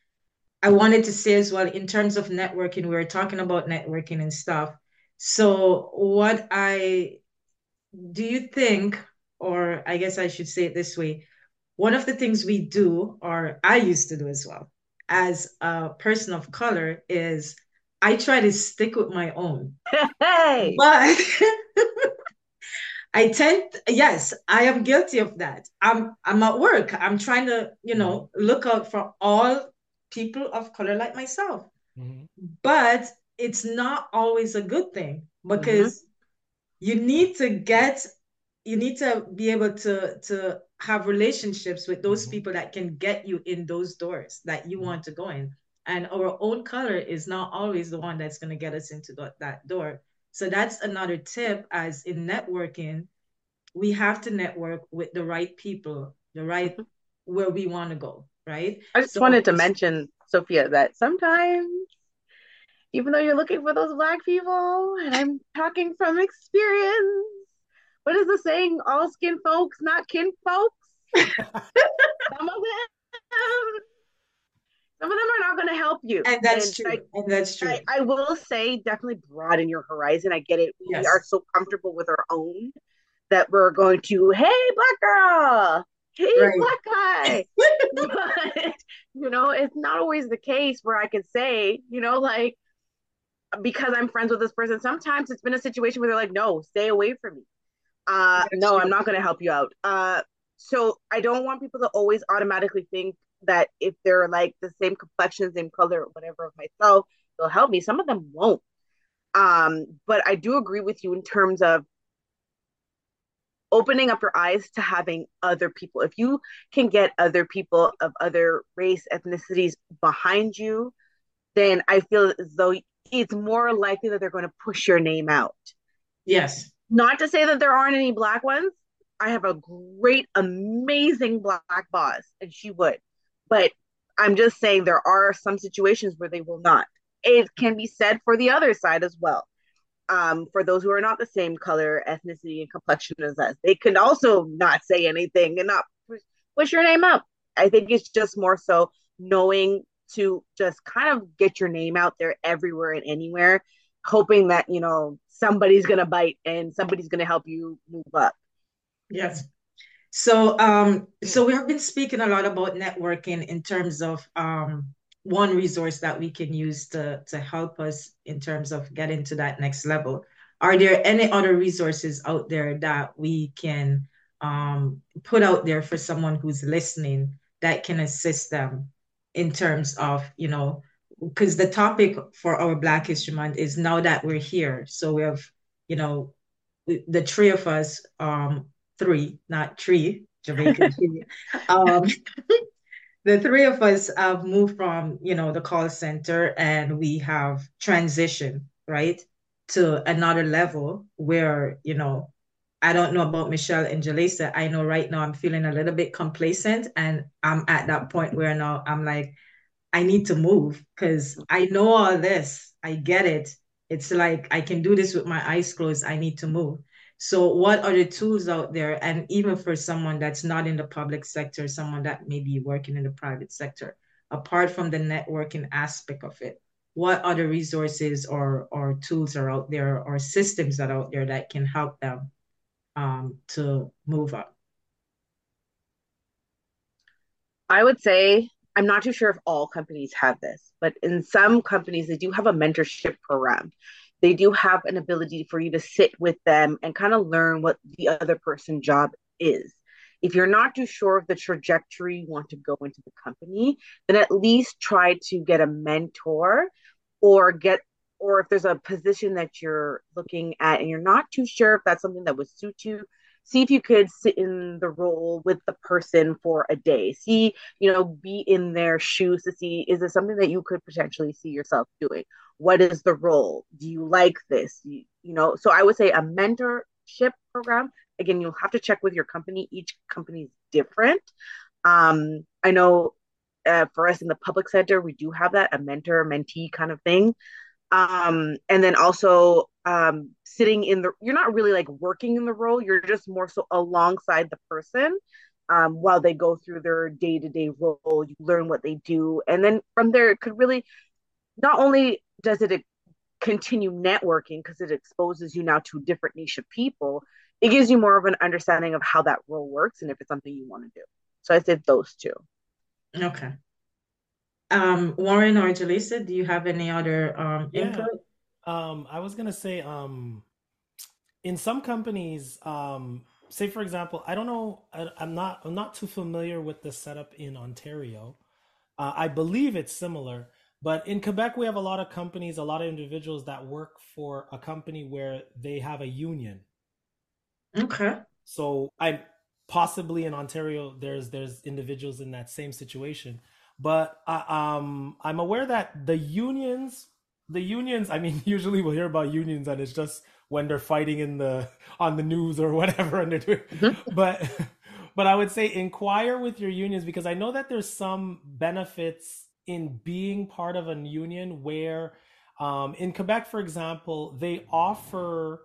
S6: I wanted to say as well, in terms of networking, we were talking about networking and stuff. So what I do you think, or I guess I should say it this way, one of the things we do, or I used to do as well, as a person of color, is I try to stick with my own.
S7: Hey.
S6: But I tend, yes, I am guilty of that. I'm I'm at work. I'm trying to, you know, look out for all people of color like myself.
S4: Mm-hmm.
S6: But it's not always a good thing
S7: Mhm.
S6: because you need to get, you need to be able to to have relationships with those
S4: Mhm.
S6: people that can get you in those doors that you
S4: Mhm.
S6: want to go in. And our own color is not always the one that's going to get us into that, that door. So that's another tip as in networking, we have to network with the right people, the right
S7: Mhm.
S6: where we want to go, right?
S7: I just
S6: So
S7: wanted to
S6: it's
S7: mention, Sophia, that sometimes, even though you're looking for those black people, and I'm talking from experience, what is the saying? All skin folks, not kin folks. Some of them, some of them are not going to help you.
S6: and that's
S7: And I,
S6: true. And that's
S7: I,
S6: true.
S7: I will say, definitely broaden your horizon. I get it. We are
S6: Yes.
S7: so comfortable with our own that we're going to, hey, black girl, hey,
S6: Right.
S7: black guy. But, you know, it's not always the case where I can say, you know, like, because I'm friends with this person, sometimes it's been a situation where they're like, no, stay away from me. Uh,
S6: That's
S7: no, I'm
S6: true.
S7: not going to help you out. Uh, so I don't want people to always automatically think that if they're like the same complexion, same color, whatever of myself, they'll help me. Some of them won't. Um, but I do agree with you in terms of opening up your eyes to having other people. If you can get other people of other race, ethnicities behind you, then I feel as though it's more likely that they're going to push your name out.
S6: Yes.
S7: Not to say that there aren't any black ones. I have a great, amazing black boss, and she would. But I'm just saying there are some situations where they will not. It can be said for the other side as well. Um, for those who are not the same color, ethnicity, and complexion as us, they can also not say anything and not push your name up. I think it's just more so knowing to just kind of get your name out there everywhere and anywhere, hoping that, you know, somebody's going to bite and somebody's going to help you move up.
S6: Yes. So, um, so we have been speaking a lot about networking in terms of um, one resource that we can use to to help us in terms of getting to that next level. Are there any other resources out there that we can um, put out there for someone who's listening that can assist them in terms of, you know, because the topic for our Black History Month is now that we're here. So we have, you know, the three of us, um, three, not tree, Jamaican tree. Um, the three of us have moved from, you know, the call center and we have transitioned, right, to another level where, you know, I don't know about Michelle and Jalisa. I know right now I'm feeling a little bit complacent and I'm at that point where now I'm like, I need to move because I know all this. I get it. It's like I can do this with my eyes closed. I need to move. So, what are the tools out there? And even for someone that's not in the public sector, someone that may be working in the private sector, apart from the networking aspect of it, what other resources or, or tools are out there or systems that are out there that can help them um, to move up?
S7: I would say, I'm not too sure if all companies have this, but in some companies, they do have a mentorship program. They do have an ability for you to sit with them and kind of learn what the other person's job is. If you're not too sure of the trajectory you want to go into the company, then at least try to get a mentor or get, or if there's a position that you're looking at and you're not too sure if that's something that would suit you, see if you could sit in the role with the person for a day. See, you know, be in their shoes to see, is this something that you could potentially see yourself doing? What is the role? Do you like this? You, you know, so I would say a mentorship program. Again, you'll have to check with your company. Each company is different. Um, I know uh, for us in the public sector, we do have that, a mentor mentee kind of thing. Um, and then also um, sitting in the, you're not really like working in the role, you're just more so alongside the person um, while they go through their day to day role. You learn what they do. And then from there, it could really, not only does it continue networking because it exposes you now to a different niche of people, it gives you more of an understanding of how that role works and if it's something you want to do. So I said those two.
S6: Okay. Um, Warren or Jalisa, do you have any other um,
S4: Yeah.
S6: input?
S4: Um, I was gonna say, um, in some companies, um, say for example, I don't know, I, I'm not I'm not too familiar with the setup in Ontario. Uh, I believe it's similar, but in Quebec we have a lot of companies, a lot of individuals that work for a company where they have a union.
S6: Okay.
S4: So I possibly in Ontario there's there's individuals in that same situation, but uh, um I'm aware that the unions the unions I mean usually we'll hear about unions and it's just when they're fighting in the on the news or whatever and they're doing
S6: Mm-hmm.
S4: but but I would say inquire with your unions because I know that there's some benefits in being part of a union where um in Quebec for example they offer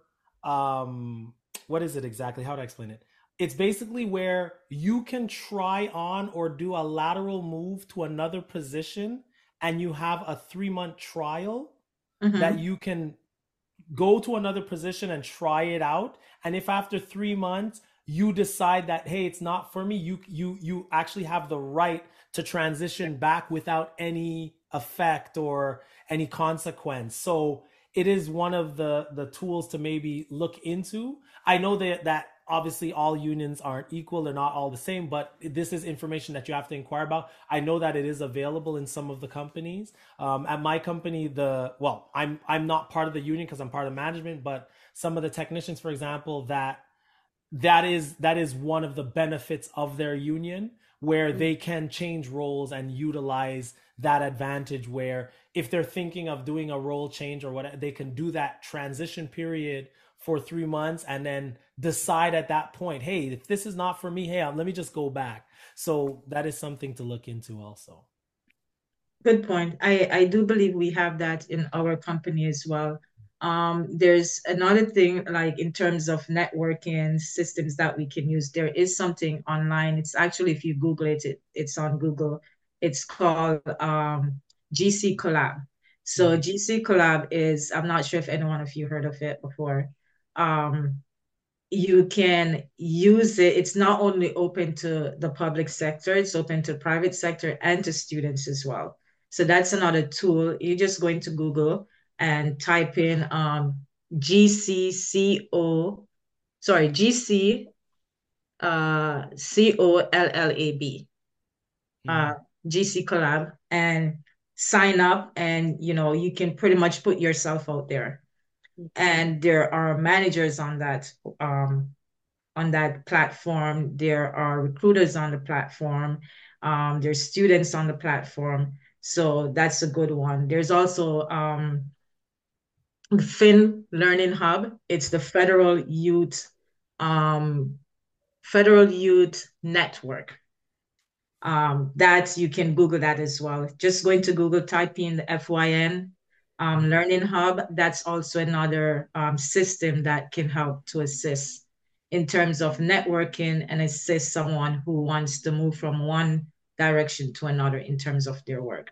S4: um what is it exactly? How to explain it? It's basically where you can try on or do a lateral move to another position and you have a three month trial that
S6: Mm-hmm.
S4: you can go to another position and try it out. And if after three months you decide that, hey, it's not for me, you you you actually have the right to transition back without any effect or any consequence. So it is one of the the tools to maybe look into. I know that that obviously all unions aren't equal, they're not all the same, but this is information that you have to inquire about. I know that it is available in some of the companies. Um, at my company, the well, I'm I'm not part of the union because I'm part of management, but some of the technicians, for example, that that is that is one of the benefits of their union where they can change roles and utilize that advantage where if they're thinking of doing a role change or what they can do that transition period for three months and then decide at that point, hey, if this is not for me, hey, let me just go back. So that is something to look into also.
S6: Good point. I, I do believe we have that in our company as well. Um, there's another thing, like in terms of networking systems that we can use. There is something online. It's actually, if you Google it, it it's on Google. It's called um, G C Collab. So
S4: Mhm.
S6: G C Collab is, I'm not sure if any one of you heard of it before. Um, you can use it. It's not only open to the public sector, it's open to private sector and to students as well. So that's another tool. You're just going to Google and type in um, G C C O, sorry, G C uh, C O L L A B, uh,
S4: Mhm.
S6: G C Collab, and sign up. And you know, you can pretty much put yourself out there. And there are managers on that um, on that platform. There are recruiters on the platform. Um, there's students on the platform. So that's a good one. There's also um, Fin Learning Hub. It's the Federal Youth um, Federal Youth Network. Um, that you can Google that as well. Just going to Google, type in the F Y N um, Learning Hub. That's also another um, system that can help to assist in terms of networking and assist someone who wants to move from one direction to another in terms of their work.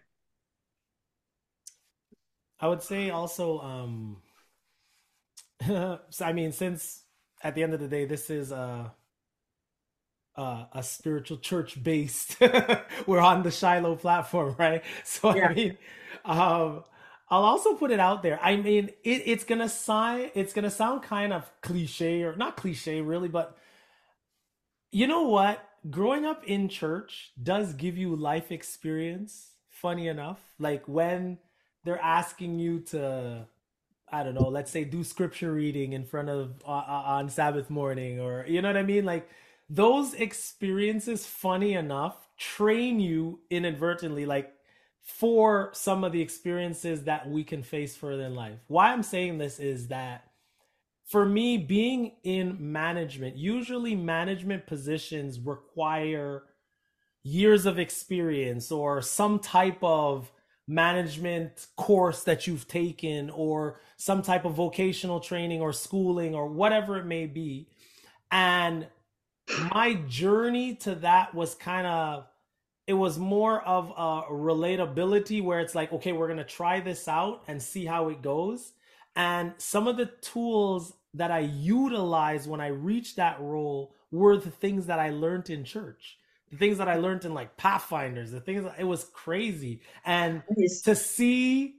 S4: I would say also, um, so I mean, since at the end of the day, this is a uh, a spiritual church based. We're on the Shiloh platform, right? So I
S6: Yeah.
S4: mean, um, I'll also put it out there. I mean, it, it's gonna sound it's gonna sound kind of cliche or not cliche really, but you know what? Growing up in church does give you life experience. Funny enough, like when they're asking you to I don't know, let's say do scripture reading in front of uh, uh, on Sabbath morning or you know what I mean? Like those experiences funny enough train you inadvertently like for some of the experiences that we can face further in life. Why I'm saying this is that for me being in management, usually management positions require years of experience or some type of management course that you've taken or some type of vocational training or schooling or whatever it may be. And my journey to that was kind of it was more of a relatability where it's like, okay, we're going to try this out and see how it goes. And some of the tools that I utilized when I reached that role were the things that I learned in church, the things that I learned in like Pathfinders, the things that, it was crazy. And
S6: Yes.
S4: to see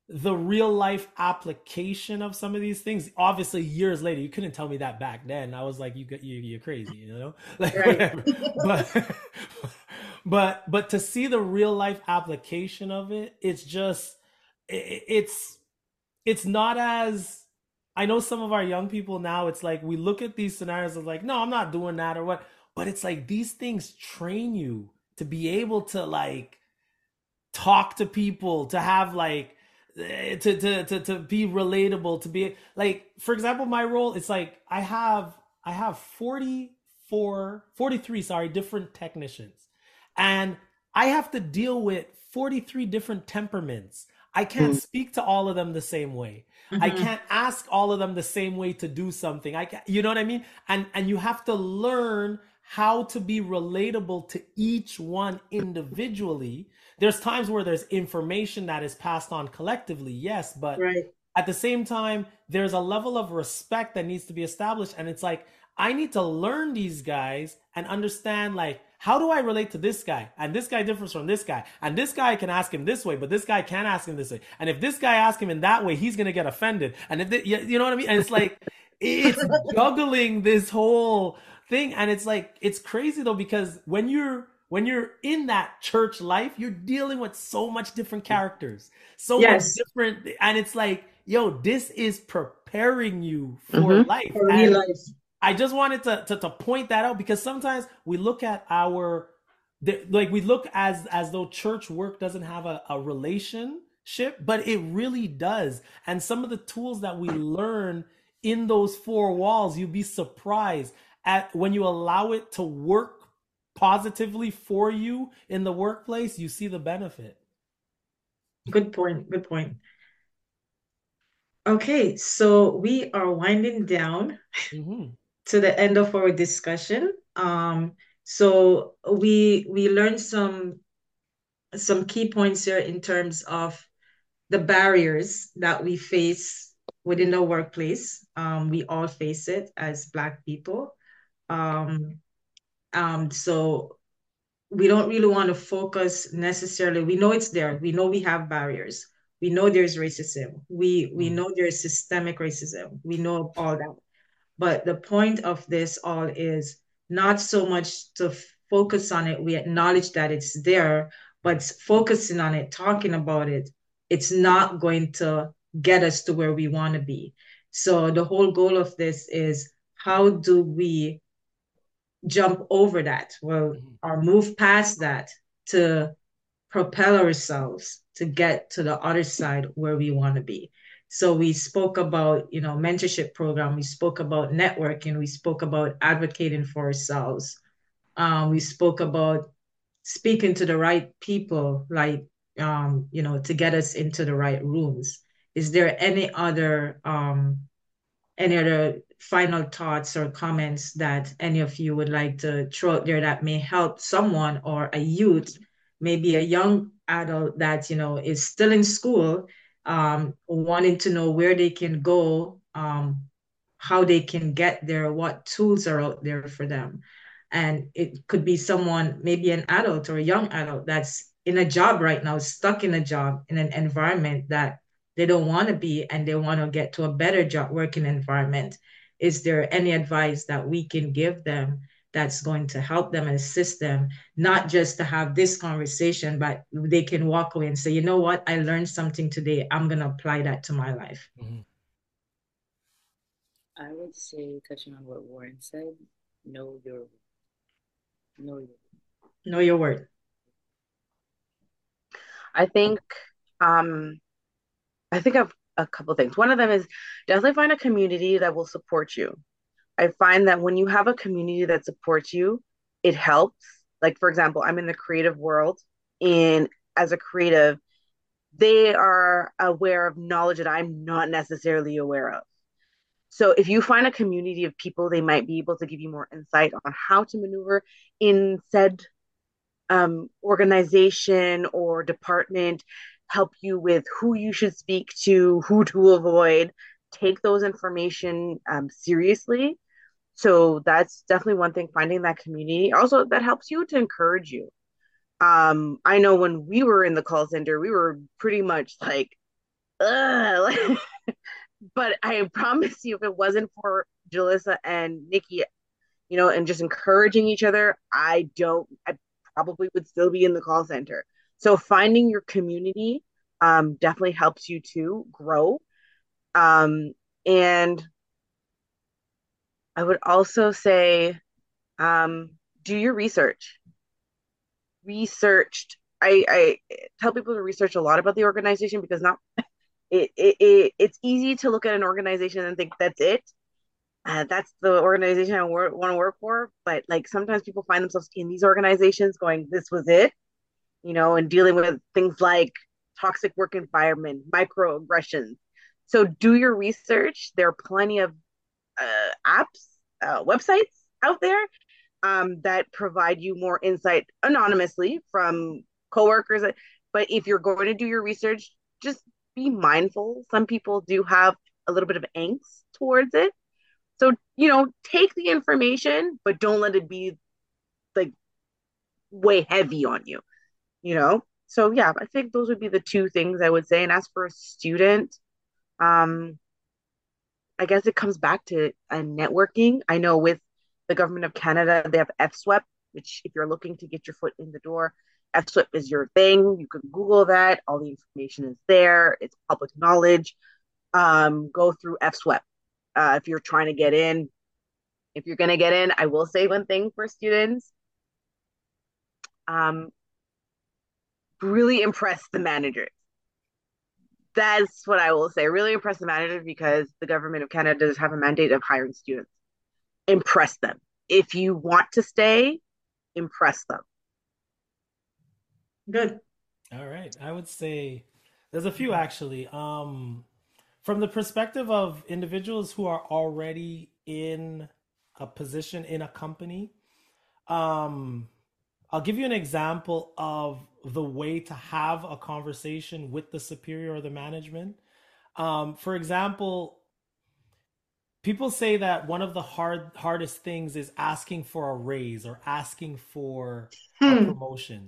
S4: the real life application of some of these things, obviously years later, you couldn't tell me that back then. I was like, you you you're crazy, you know, like
S6: Right.
S4: whatever. But but but to see the real life application of it, it's just it, it's it's not as, I know some of our young people now, it's like we look at these scenarios of like, no, I'm not doing that or what. But it's like these things train you to be able to like talk to people, to have like eh, to to to to be relatable, to be like, for example, my role, it's like I have I have forty-four, forty-three, sorry, different technicians. And I have to deal with forty-three different temperaments. I can't speak to all of them the same way. I
S6: Mm-hmm.
S4: can't ask all of them the same way to do something. I can, you know what I mean? And and you have to learn how to be relatable to each one individually. There's times where there's information that is passed on collectively, yes, but
S6: Right.
S4: at the same time, there's a level of respect that needs to be established. And it's like, I need to learn these guys and understand, like, how do I relate to this guy? And this guy differs from this guy. And this guy can ask him this way, but this guy can't ask him this way. And if this guy asks him in that way, he's going to get offended. And if, the, you you know what I mean? And it's like, it's juggling this whole thing. And it's like, it's crazy though, because when you're, when you're in that church life, you're dealing with so much different characters, so much
S6: Yes.
S4: different. And it's like, yo, this is preparing you for
S7: Mhm.
S4: life.
S6: For
S4: And
S6: real life.
S4: I just wanted to, to to point that out, because sometimes we look at our the, like we look as as though church work doesn't have a, a relationship, but it really does. And some of the tools that we learn in those four walls, you'd be surprised at when you allow it to work positively for you in the workplace, you see the benefit.
S6: Good point. Good point. Okay, so we are winding down
S4: Mhm.
S6: to the end of our discussion. Um, so we we learned some some key points here in terms of the barriers that we face within the workplace. Um, we all face it as Black people. Um, um, so we don't really want to focus necessarily. We know it's there. We know we have barriers. We know there's racism. We we
S4: Mm.
S6: know there's systemic racism. We know all that. But the point of this all is not so much to f- focus on it. We acknowledge that it's there, but focusing on it, talking about it, it's not going to get us to where we want to be. So the whole goal of this is, how do we jump over that? Well,
S4: Mhm.
S6: or move past that to propel ourselves to get to the other side where we want to be. So we spoke about, you know, mentorship program. We spoke about networking. We spoke about advocating for ourselves. Um, we spoke about speaking to the right people, like, um, you know, to get us into the right rooms. Is there any other um, any other final thoughts or comments that any of you would like to throw out there that may help someone, or a youth, maybe a young adult that, you know, is still in school, um, wanting to know where they can go, um, how they can get there, what tools are out there for them. And it could be someone, maybe an adult or a young adult that's in a job right now, stuck in a job in an environment that they don't want to be, and they want to get to a better job working environment. Is there any advice that we can give them that's going to help them and assist them, not just to have this conversation, but they can walk away and say, you know what, I learned something today. I'm going to apply that to my life.
S4: Mhm.
S8: I would say, touching on what Warren said, know your know your
S6: Know your word.
S7: I think um I think of a couple things. One of them is definitely find a community that will support you. I find that when you have a community that supports you, it helps. Like, for example, I'm in the creative world, and as a creative, they are aware of knowledge that I'm not necessarily aware of. So if you find a community of people, they might be able to give you more insight on how to maneuver in said um, organization or department, help you with who you should speak to, who to avoid. Take those information um, seriously. So that's definitely one thing, finding that community. Also, that helps you to encourage you. Um, I know when we were in the call center, we were pretty much like ugh. But I promise you, if it wasn't for Jalissa and Nikki, you know, and just encouraging each other, I don't, I probably would still be in the call center. So finding your community um, definitely helps you to grow. Um, and I would also say, um, do your research. Researched. I, I tell people to research a lot about the organization because not it, it, it it's easy to look at an organization and think that's it. Uh, that's the organization I wor- want to work for. But like sometimes people find themselves in these organizations going, this was it, you know, and dealing with things like toxic work environment, microaggressions. So do your research. There are plenty of uh, apps, uh, websites out there um, that provide you more insight anonymously from coworkers. But if you're going to do your research, just be mindful. Some people do have a little bit of angst towards it. So, you know, take the information, but don't let it be like way heavy on you, you know? So, yeah, I think those would be the two things I would say. And as for a student, um, I guess it comes back to uh, networking. I know with the government of Canada, they have F SWEP, which if you're looking to get your foot in the door, F SWEP is your thing. You can Google that. All the information is there. It's public knowledge. Um, go through F SWEP uh, if you're trying to get in. If you're going to get in, I will say one thing for students. Um, really impress the managers. That's what I will say. Really impress the managers because the government of Canada does have a mandate of hiring students. Impress them. If you want to stay, impress them.
S6: Good.
S4: All right. I would say there's a few actually. Um, from the perspective of individuals who are already in a position in a company, um, I'll give you an example of the way to have a conversation with the superior or the management. Um, for example, people say that one of the hard hardest things is asking for a raise or asking for a
S6: Hmm.
S4: promotion.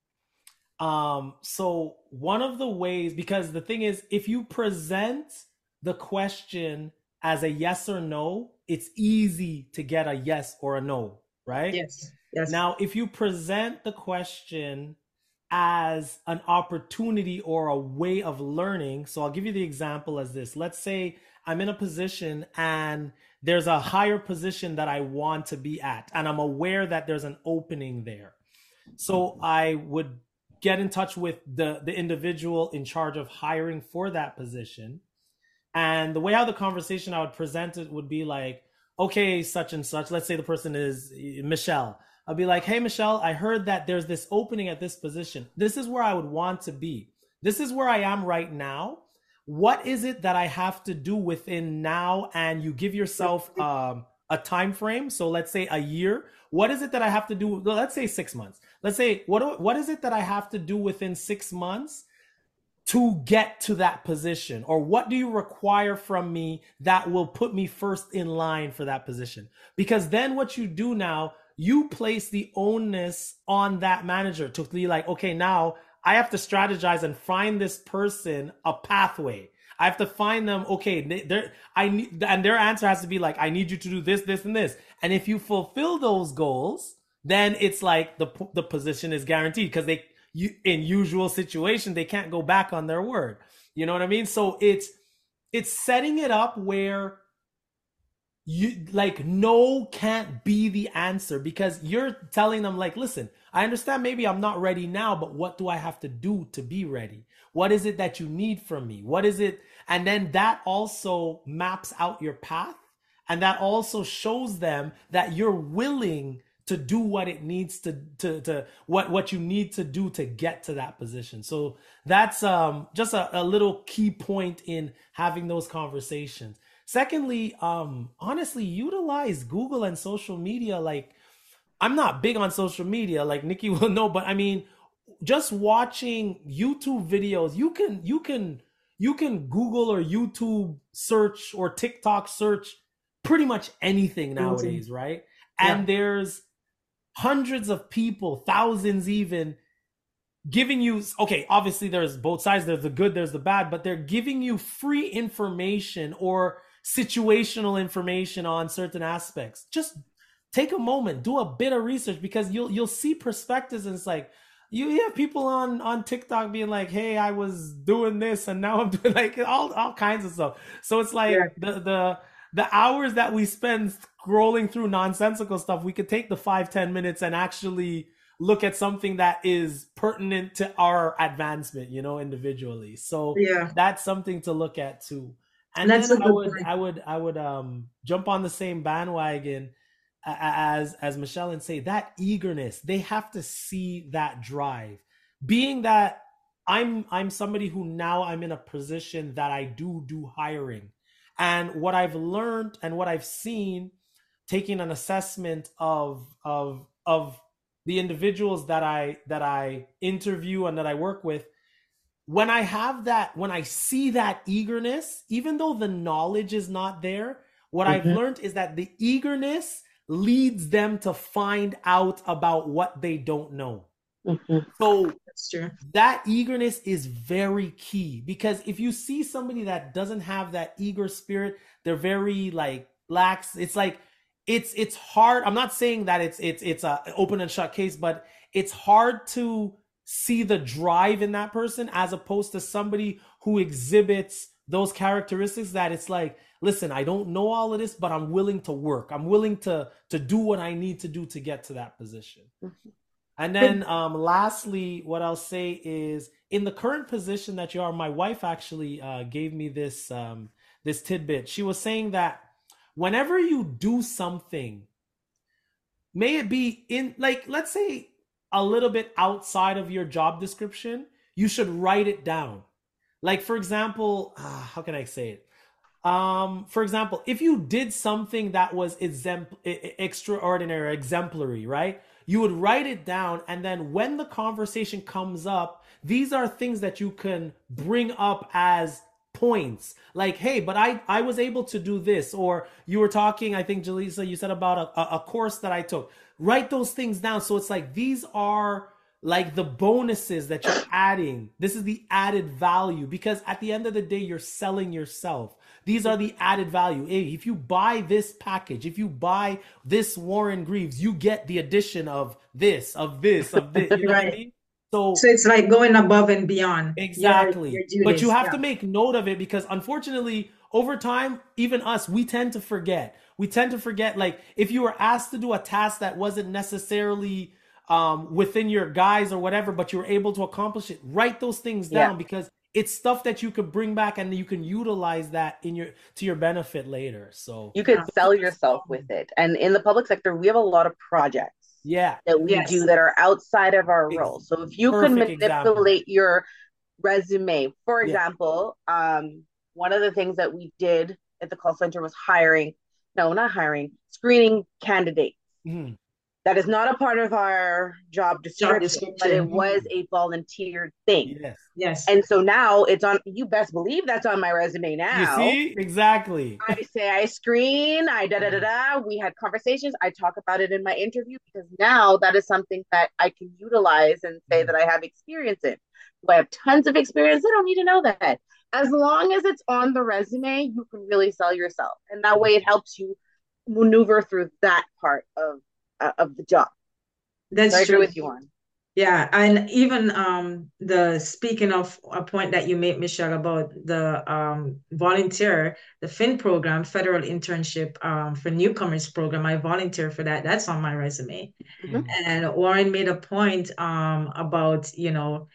S4: Um, so one of the ways, because the thing is, if you present the question as a yes or no, it's easy to get a yes or a no, right?
S6: Yes. Yes.
S4: Now, if you present the question as an opportunity or a way of learning, so I'll give you the example as this. Let's say I'm in a position and there's a higher position that I want to be at, and I'm aware that there's an opening there. So I would get in touch with the, the individual in charge of hiring for that position. And the way how the conversation I would present it would be like, okay, such and such, let's say the person is Michelle. I'll be like, hey, Michelle, I heard that there's this opening at this position. This is where I would want to be. This is where I am right now. What is it that I have to do within now? And you give yourself um, a time frame. So let's say a year. What is it that I have to do? Let's say six months. Let's say, what, what is it that I have to do within six months to get to that position? Or what do you require from me that will put me first in line for that position? Because then what you do now, you place the onus on that manager to be like, okay, now I have to strategize and find this person a pathway. I have to find them, okay, they're, I need, and their answer has to be like, I need you to do this, this, and this. And if you fulfill those goals, then it's like the the position is guaranteed because they, you, in usual situation, they can't go back on their word. You know what I mean? So it's it's setting it up where you like no can't be the answer because you're telling them like, listen, I understand maybe I'm not ready now, but what do I have to do to be ready? What is it that you need from me? What is it? And then that also maps out your path. And that also shows them that you're willing to do what it needs to, to, to what, what you need to do to get to that position. So that's um, just a, a little key point in having those conversations. Secondly, um, honestly, utilize Google and social media. Like, I'm not big on social media, like Nikki will know, but I mean, just watching YouTube videos, you can, you can, you can Google or YouTube search or TikTok search pretty much anything nowadays, right? Yeah. And there's hundreds of people, thousands even, giving you, okay, obviously there's both sides, there's the good, there's the bad, but they're giving you free information or situational information on certain aspects. Just take a moment, do a bit of research, because you'll you'll see perspectives, and it's like you have people on on TikTok being like, hey, I was doing this and now I'm doing like all all kinds of stuff. So it's like yeah. the the the hours that we spend scrolling through nonsensical stuff, we could take the five, ten minutes and actually look at something that is pertinent to our advancement, you know, individually. So
S6: yeah.
S4: that's something to look at too. And, and then I would, point. I would, I would um, jump on the same bandwagon as as Michelle and say that eagerness. They have to see that drive. Being that I'm I'm somebody who now I'm in a position that I do do hiring, and what I've learned and what I've seen, taking an assessment of of of the individuals that I that I interview and that I work with, when I have that, when I see that eagerness, even though the knowledge is not there, what mm-hmm. I've learned is that the eagerness leads them to find out about what they don't know.
S6: Mm-hmm.
S4: So
S6: that's true.
S4: That eagerness is very key, because if you see somebody that doesn't have that eager spirit, they're very like lax. It's like, It's it's hard. I'm not saying that it's it's it's a open and shut case, but it's hard to see the drive in that person as opposed to somebody who exhibits those characteristics that it's like, listen, I don't know all of this, but I'm willing to work. I'm willing to to do what I need to do to get to that position. Mm-hmm. And then um, lastly, what I'll say is, in the current position that you are, my wife actually uh, gave me this um, this tidbit. She was saying that whenever you do something, may it be in, like, let's say a little bit outside of your job description, you should write it down. Like, for example, uh, how can I say it? Um, for example, if you did something that was exempl- extraordinary, exemplary, right? You would write it down. And then when the conversation comes up, these are things that you can bring up as points, like, hey, but I, I was able to do this. Or you were talking, I think, Jaleesa, you said about a, a course that I took. Write those things down. So it's like, these are like the bonuses that you're adding. This is the added value, because at the end of the day, you're selling yourself. These are the added value. If you buy this package, if you buy this Warren Greaves, you get the addition of this, of this, of this. You know
S6: right.
S4: what I mean? So,
S6: so it's like going above and beyond.
S4: Exactly.
S6: Your, your
S4: but you have
S6: yeah.
S4: to make note of it, because unfortunately, over time, even us, we tend to forget. We tend to forget, like, if you were asked to do a task that wasn't necessarily um, within your guise or whatever, but you were able to accomplish it, write those things down, yeah. because it's stuff that you could bring back and you can utilize that in your to your benefit later. So
S7: you could sell yourself with it. And in the public sector, we have a lot of projects.
S4: Yeah,
S7: that we
S6: yes.
S7: do that are outside of our role. So if you can manipulate example. your resume, for example, yeah. um, one of the things that we did at the call center was hiring, no, not hiring, screening candidates.
S4: Mm-hmm.
S7: That is not a part of our job description, job description. But it was a volunteer thing.
S4: Yes.
S6: Yes.
S7: And so now it's on, you best believe that's on my resume now.
S4: You see? Exactly.
S7: I say I screen, I da da da da. We had conversations. I talk about it in my interview, because now that is something that I can utilize and say that I have experience in. Do I have tons of experience? I don't need to know that. As long as it's on the resume, you can really sell yourself. And that way it helps you maneuver through that part of uh, of the job.
S6: That's
S7: so I
S6: true.
S7: agree with you on.
S6: Yeah, and even um the speaking of a point that you made, Michelle, about the um volunteer, the F I N program, federal internship um for newcomers program, I volunteer for that. That's on my resume. Mm-hmm. And Warren made a point um about, you know,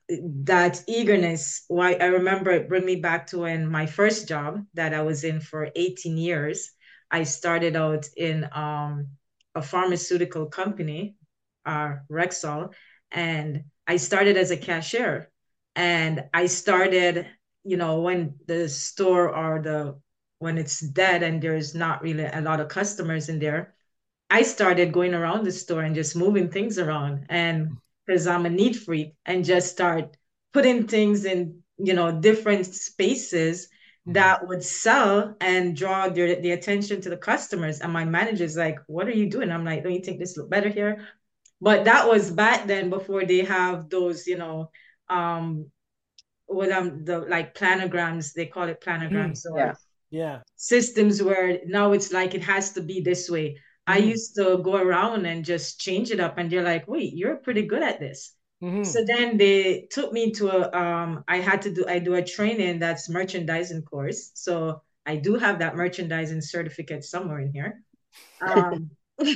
S6: that eagerness. Why I remember it bring me back to when my first job that I was in for eighteen years. I started out in um a pharmaceutical company, uh, Rexall, and I started as a cashier. And I started, you know, when the store or the when it's dead and there's not really a lot of customers in there, I started going around the store and just moving things around. And because I'm a neat freak, and just start putting things in, you know, different spaces that would sell and draw the, the attention to the customers. And my manager's like, what are you doing? I'm like, don't you think this look better here? But that was back then before they have those, you know, um, what um the like planograms, they call it planograms or
S7: Yeah.
S4: Yeah.
S6: systems where now it's like it has to be this way. I
S4: Mhm.
S6: used to go around and just change it up, and they're like, wait, you're pretty good at this.
S4: Mhm.
S6: So then they took me to a um I had to do I do a training that's merchandising course. So I do have that merchandising certificate somewhere in here. Um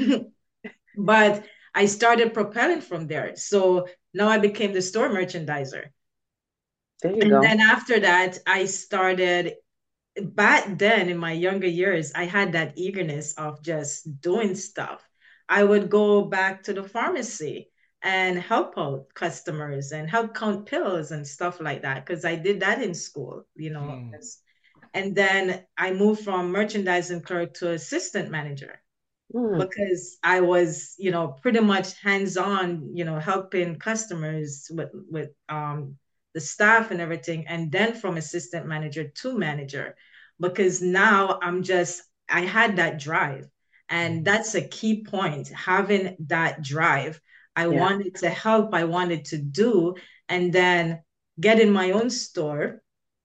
S6: but I started propelling from there. So now I became the store merchandiser.
S7: There you
S6: And
S7: go.
S6: then after that, I started back then in my younger years, I had that eagerness of just doing stuff. I would go back to the pharmacy and help out customers and help count pills and stuff like that because I did that in school, you know.
S4: Mm.
S6: And then I moved from merchandising clerk to assistant manager
S7: Hmm.
S6: because I was, you know, pretty much hands-on, you know, helping customers with with um the staff and everything. And then from assistant manager to manager, because now I'm just I had that drive. And that's a key point, having that drive. I
S7: Yeah.
S6: wanted to help, I wanted to do, and then getting my own store,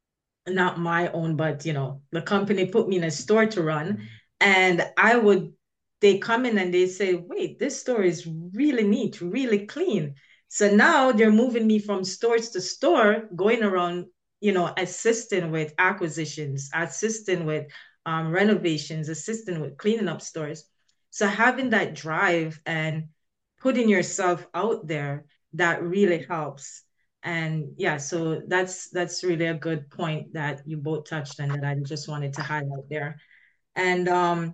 S6: not my own, but you know, the company put me in a store to run. And I would, they come in and they say, wait, this store is really neat, really clean. So now they're moving me from stores to store, going around, you know, assisting with acquisitions, assisting with um, renovations, assisting with cleaning up stores. So having that drive and putting yourself out there, that really helps. And yeah, so that's that's really a good point that you both touched on that I just wanted to highlight there. And um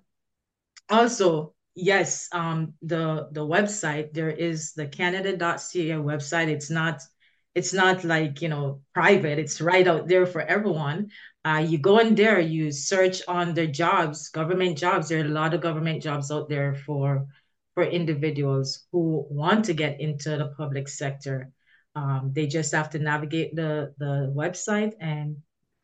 S6: also, yes, um the the website, there is the canada dot c a website. It's not it's not like, you know, private. It's right out there for everyone. Uh, you go in there, you search on the jobs, government jobs. There are a lot of government jobs out there for for individuals who want to get into the public sector. Um, they just have to navigate the the website and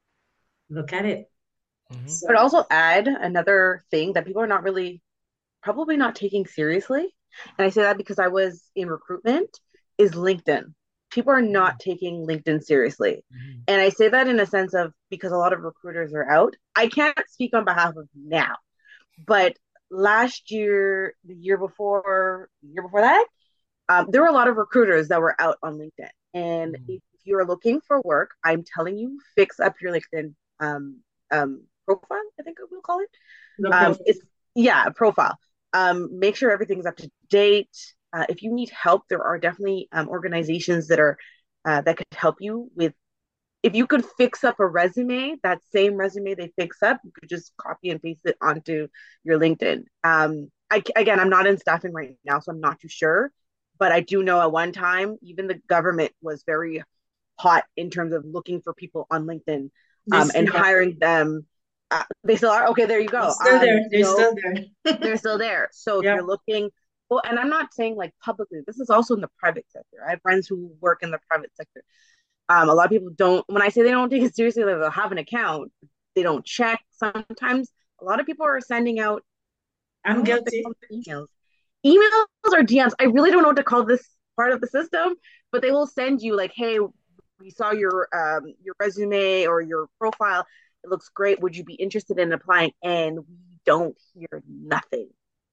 S6: look at it.
S4: Mhm.
S7: But
S6: So
S7: also add another thing that people are not really probably not taking seriously. And I say that because I was in recruitment is LinkedIn. People are not taking LinkedIn seriously.
S4: Mhm.
S7: And I say that in a sense of because a lot of recruiters are out. I can't speak on behalf of now, but last year, the year before, the year before that, um, there were a lot of recruiters that were out on LinkedIn. And
S4: Mhm.
S7: if you're looking for work, I'm telling you, fix up your LinkedIn um, um, profile, I think we'll call it.
S6: the
S7: Um,
S6: profile.
S7: it's yeah, a profile. Um, make sure everything's up to date. Uh, if you need help, there are definitely um, organizations that are uh, that could help you with. If you could fix up a resume, that same resume they fix up, you could just copy and paste it onto your LinkedIn. Um, I, again, I'm not in staffing right now, so I'm not too sure. But I do know at one time, even the government was very hot in terms of looking for people on LinkedIn
S6: They
S7: um, and
S6: still are.
S7: hiring them. Uh, they still are. Okay, there you
S6: They're
S7: go.
S6: still
S7: Um,
S6: there.
S7: you
S6: They're
S7: know,
S6: still there.
S7: they're still there. So if
S6: Yeah.
S7: you're looking, well, and I'm not saying like publicly, this is also in the private sector. I have friends who work in the private sector. Um, a lot of people don't, when I say they don't take it seriously, like they'll have an account, they don't check. Sometimes a lot of people are sending out, I
S6: I'm
S7: don't know if they call
S6: guilty.
S7: them emails. Emails or D Ms. I really don't know what to call this part of the system, but they will send you like, hey, we saw your um, your resume or your profile. It looks great. Would you be interested in applying? And we don't hear nothing.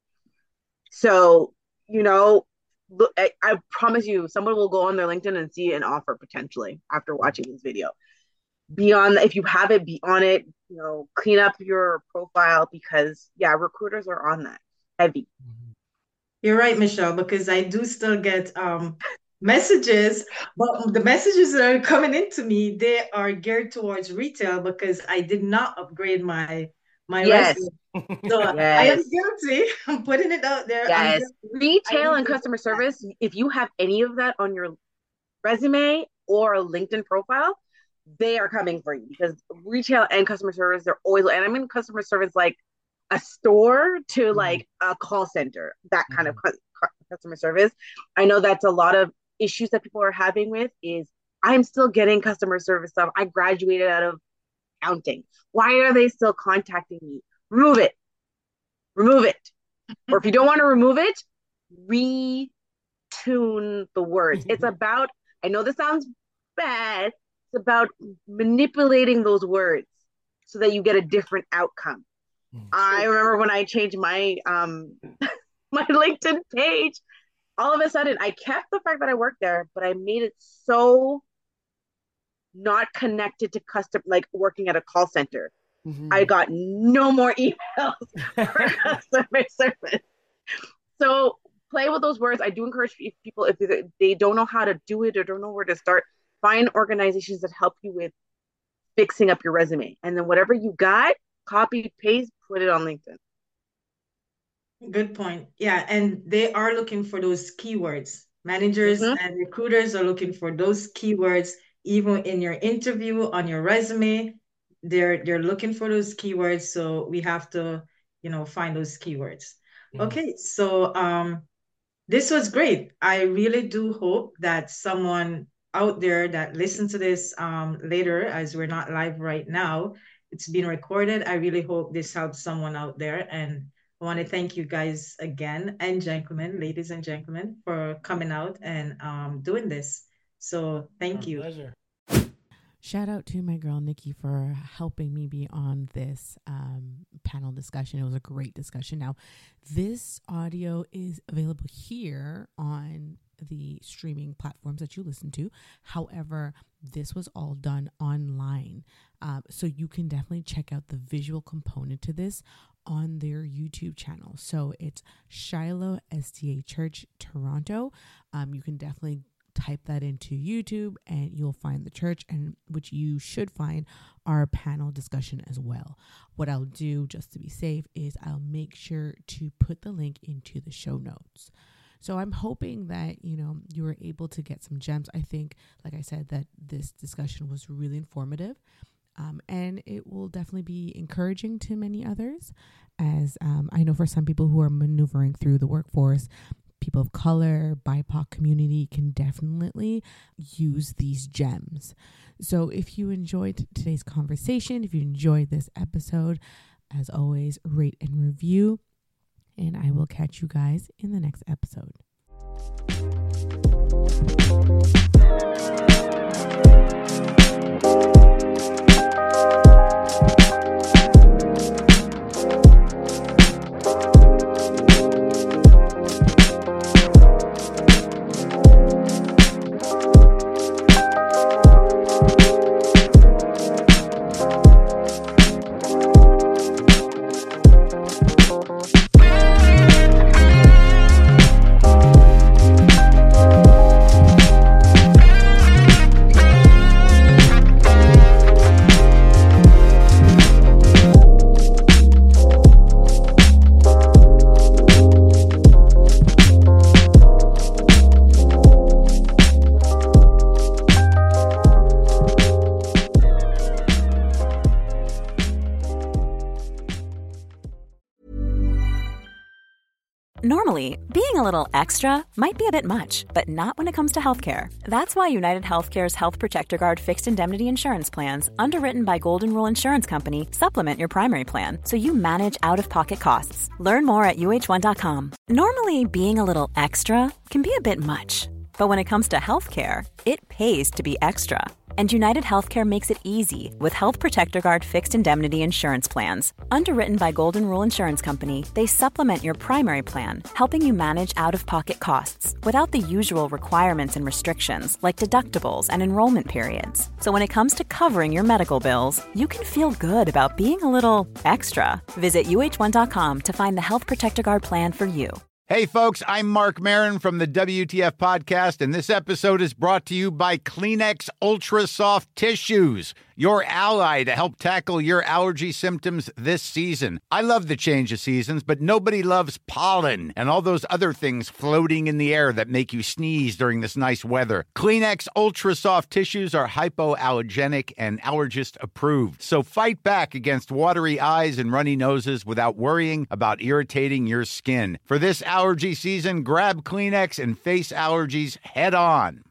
S7: So, you know, look, I, I promise you, someone will go on their LinkedIn and see an offer potentially after watching this video. Beyond that, if you have it, be on it. You know, clean up your profile because yeah, recruiters are on that heavy.
S6: You're right, Michelle, because I do still get um messages, but the messages that are coming into me, they are geared towards retail because I did not upgrade my my
S7: Yes,
S6: resume. So I am
S7: yes,
S6: guilty. I'm putting it out there. I'm
S7: yes.
S6: guilty. I
S7: Retail
S6: need
S7: and
S6: to fix
S7: customer
S6: that.
S7: service. If you have any of that on your resume or a LinkedIn profile, they are coming for you because retail and customer service, they're always, and I mean customer service like a store to
S4: Mhm.
S7: like a call center, that kind of
S4: Mhm.
S7: cu- customer service. I know that's a lot of issues that people are having with is I'm still getting customer service stuff. I graduated out of accounting. Why are they still contacting me? Remove it. Remove it. Or if you don't want to remove it, re tune the words. It's about, I know this sounds bad, it's about manipulating those words so that you get a different outcome. Mm, I remember when I changed my um my LinkedIn page, all of a sudden I kept the fact that I worked there, but I made it so not connected to custom, like working at a call center. Mm-hmm. I got no more emails for customer service. So play with those words. I do encourage people, if they don't know how to do it or don't know where to start, find organizations that help you with fixing up your resume. And then whatever you got, copy, paste, put it on LinkedIn.
S6: Good point. Yeah. And they are looking for those keywords. Managers mm-hmm. and recruiters are looking for those keywords, even in your interview, on your resume. They're, they're looking for those keywords. So we have to, you know, find those keywords. Mm-hmm. Okay. So um, this was great. I really do hope that someone out there that listens to this um, later, as we're not live right now, it's being recorded. I really hope this helps someone out there. And I want to thank you guys again, and gentlemen, ladies and gentlemen, for coming out and um, doing this. So thank
S4: Our
S6: you.
S4: Pleasure.
S5: Shout out to my girl, Nikki, for helping me be on this um, panel discussion. It was a great discussion. Now, this audio is available here on the streaming platforms that you listen to. However, this was all done online. Um, so you can definitely check out the visual component to this on their YouTube channel. So it's Shiloh S D A Church Toronto. Um, you can definitely type that into YouTube and you'll find the church, and which you should find our panel discussion as well. What I'll do, just to be safe, is I'll make sure to put the link into the show notes. So I'm hoping that, you know, you were able to get some gems. I think, like I said, that this discussion was really informative. Um, and it will definitely be encouraging to many others, as um, I know for some people who are maneuvering through the workforce, people of color, B I P O C community can definitely use these gems. So if you enjoyed today's conversation, if you enjoyed this episode, as always, rate and review. And I will catch you guys in the next episode.
S1: Normally, being a little extra might be a bit much, but not when it comes to healthcare. That's why United Healthcare's Health Protector Guard fixed indemnity insurance plans, underwritten by Golden Rule Insurance Company, supplement your primary plan so you manage out-of-pocket costs. Learn more at U H one dot com. Normally, being a little extra can be a bit much, but when it comes to healthcare, it pays to be extra. And United Healthcare makes it easy with Health Protector Guard fixed indemnity insurance plans. Underwritten by Golden Rule Insurance Company, they supplement your primary plan, helping you manage out-of-pocket costs without the usual requirements and restrictions like deductibles and enrollment periods. So when it comes to covering your medical bills, you can feel good about being a little extra. Visit U H one dot com to find the Health Protector Guard plan for you.
S12: Hey, folks, I'm Mark Maron from the W T F Podcast, and this episode is brought to you by Kleenex Ultra Soft Tissues, your ally to help tackle your allergy symptoms this season. I love the change of seasons, but nobody loves pollen and all those other things floating in the air that make you sneeze during this nice weather. Kleenex Ultra Soft Tissues are hypoallergenic and allergist approved, so fight back against watery eyes and runny noses without worrying about irritating your skin. For this allergy season, grab Kleenex and face allergies head on.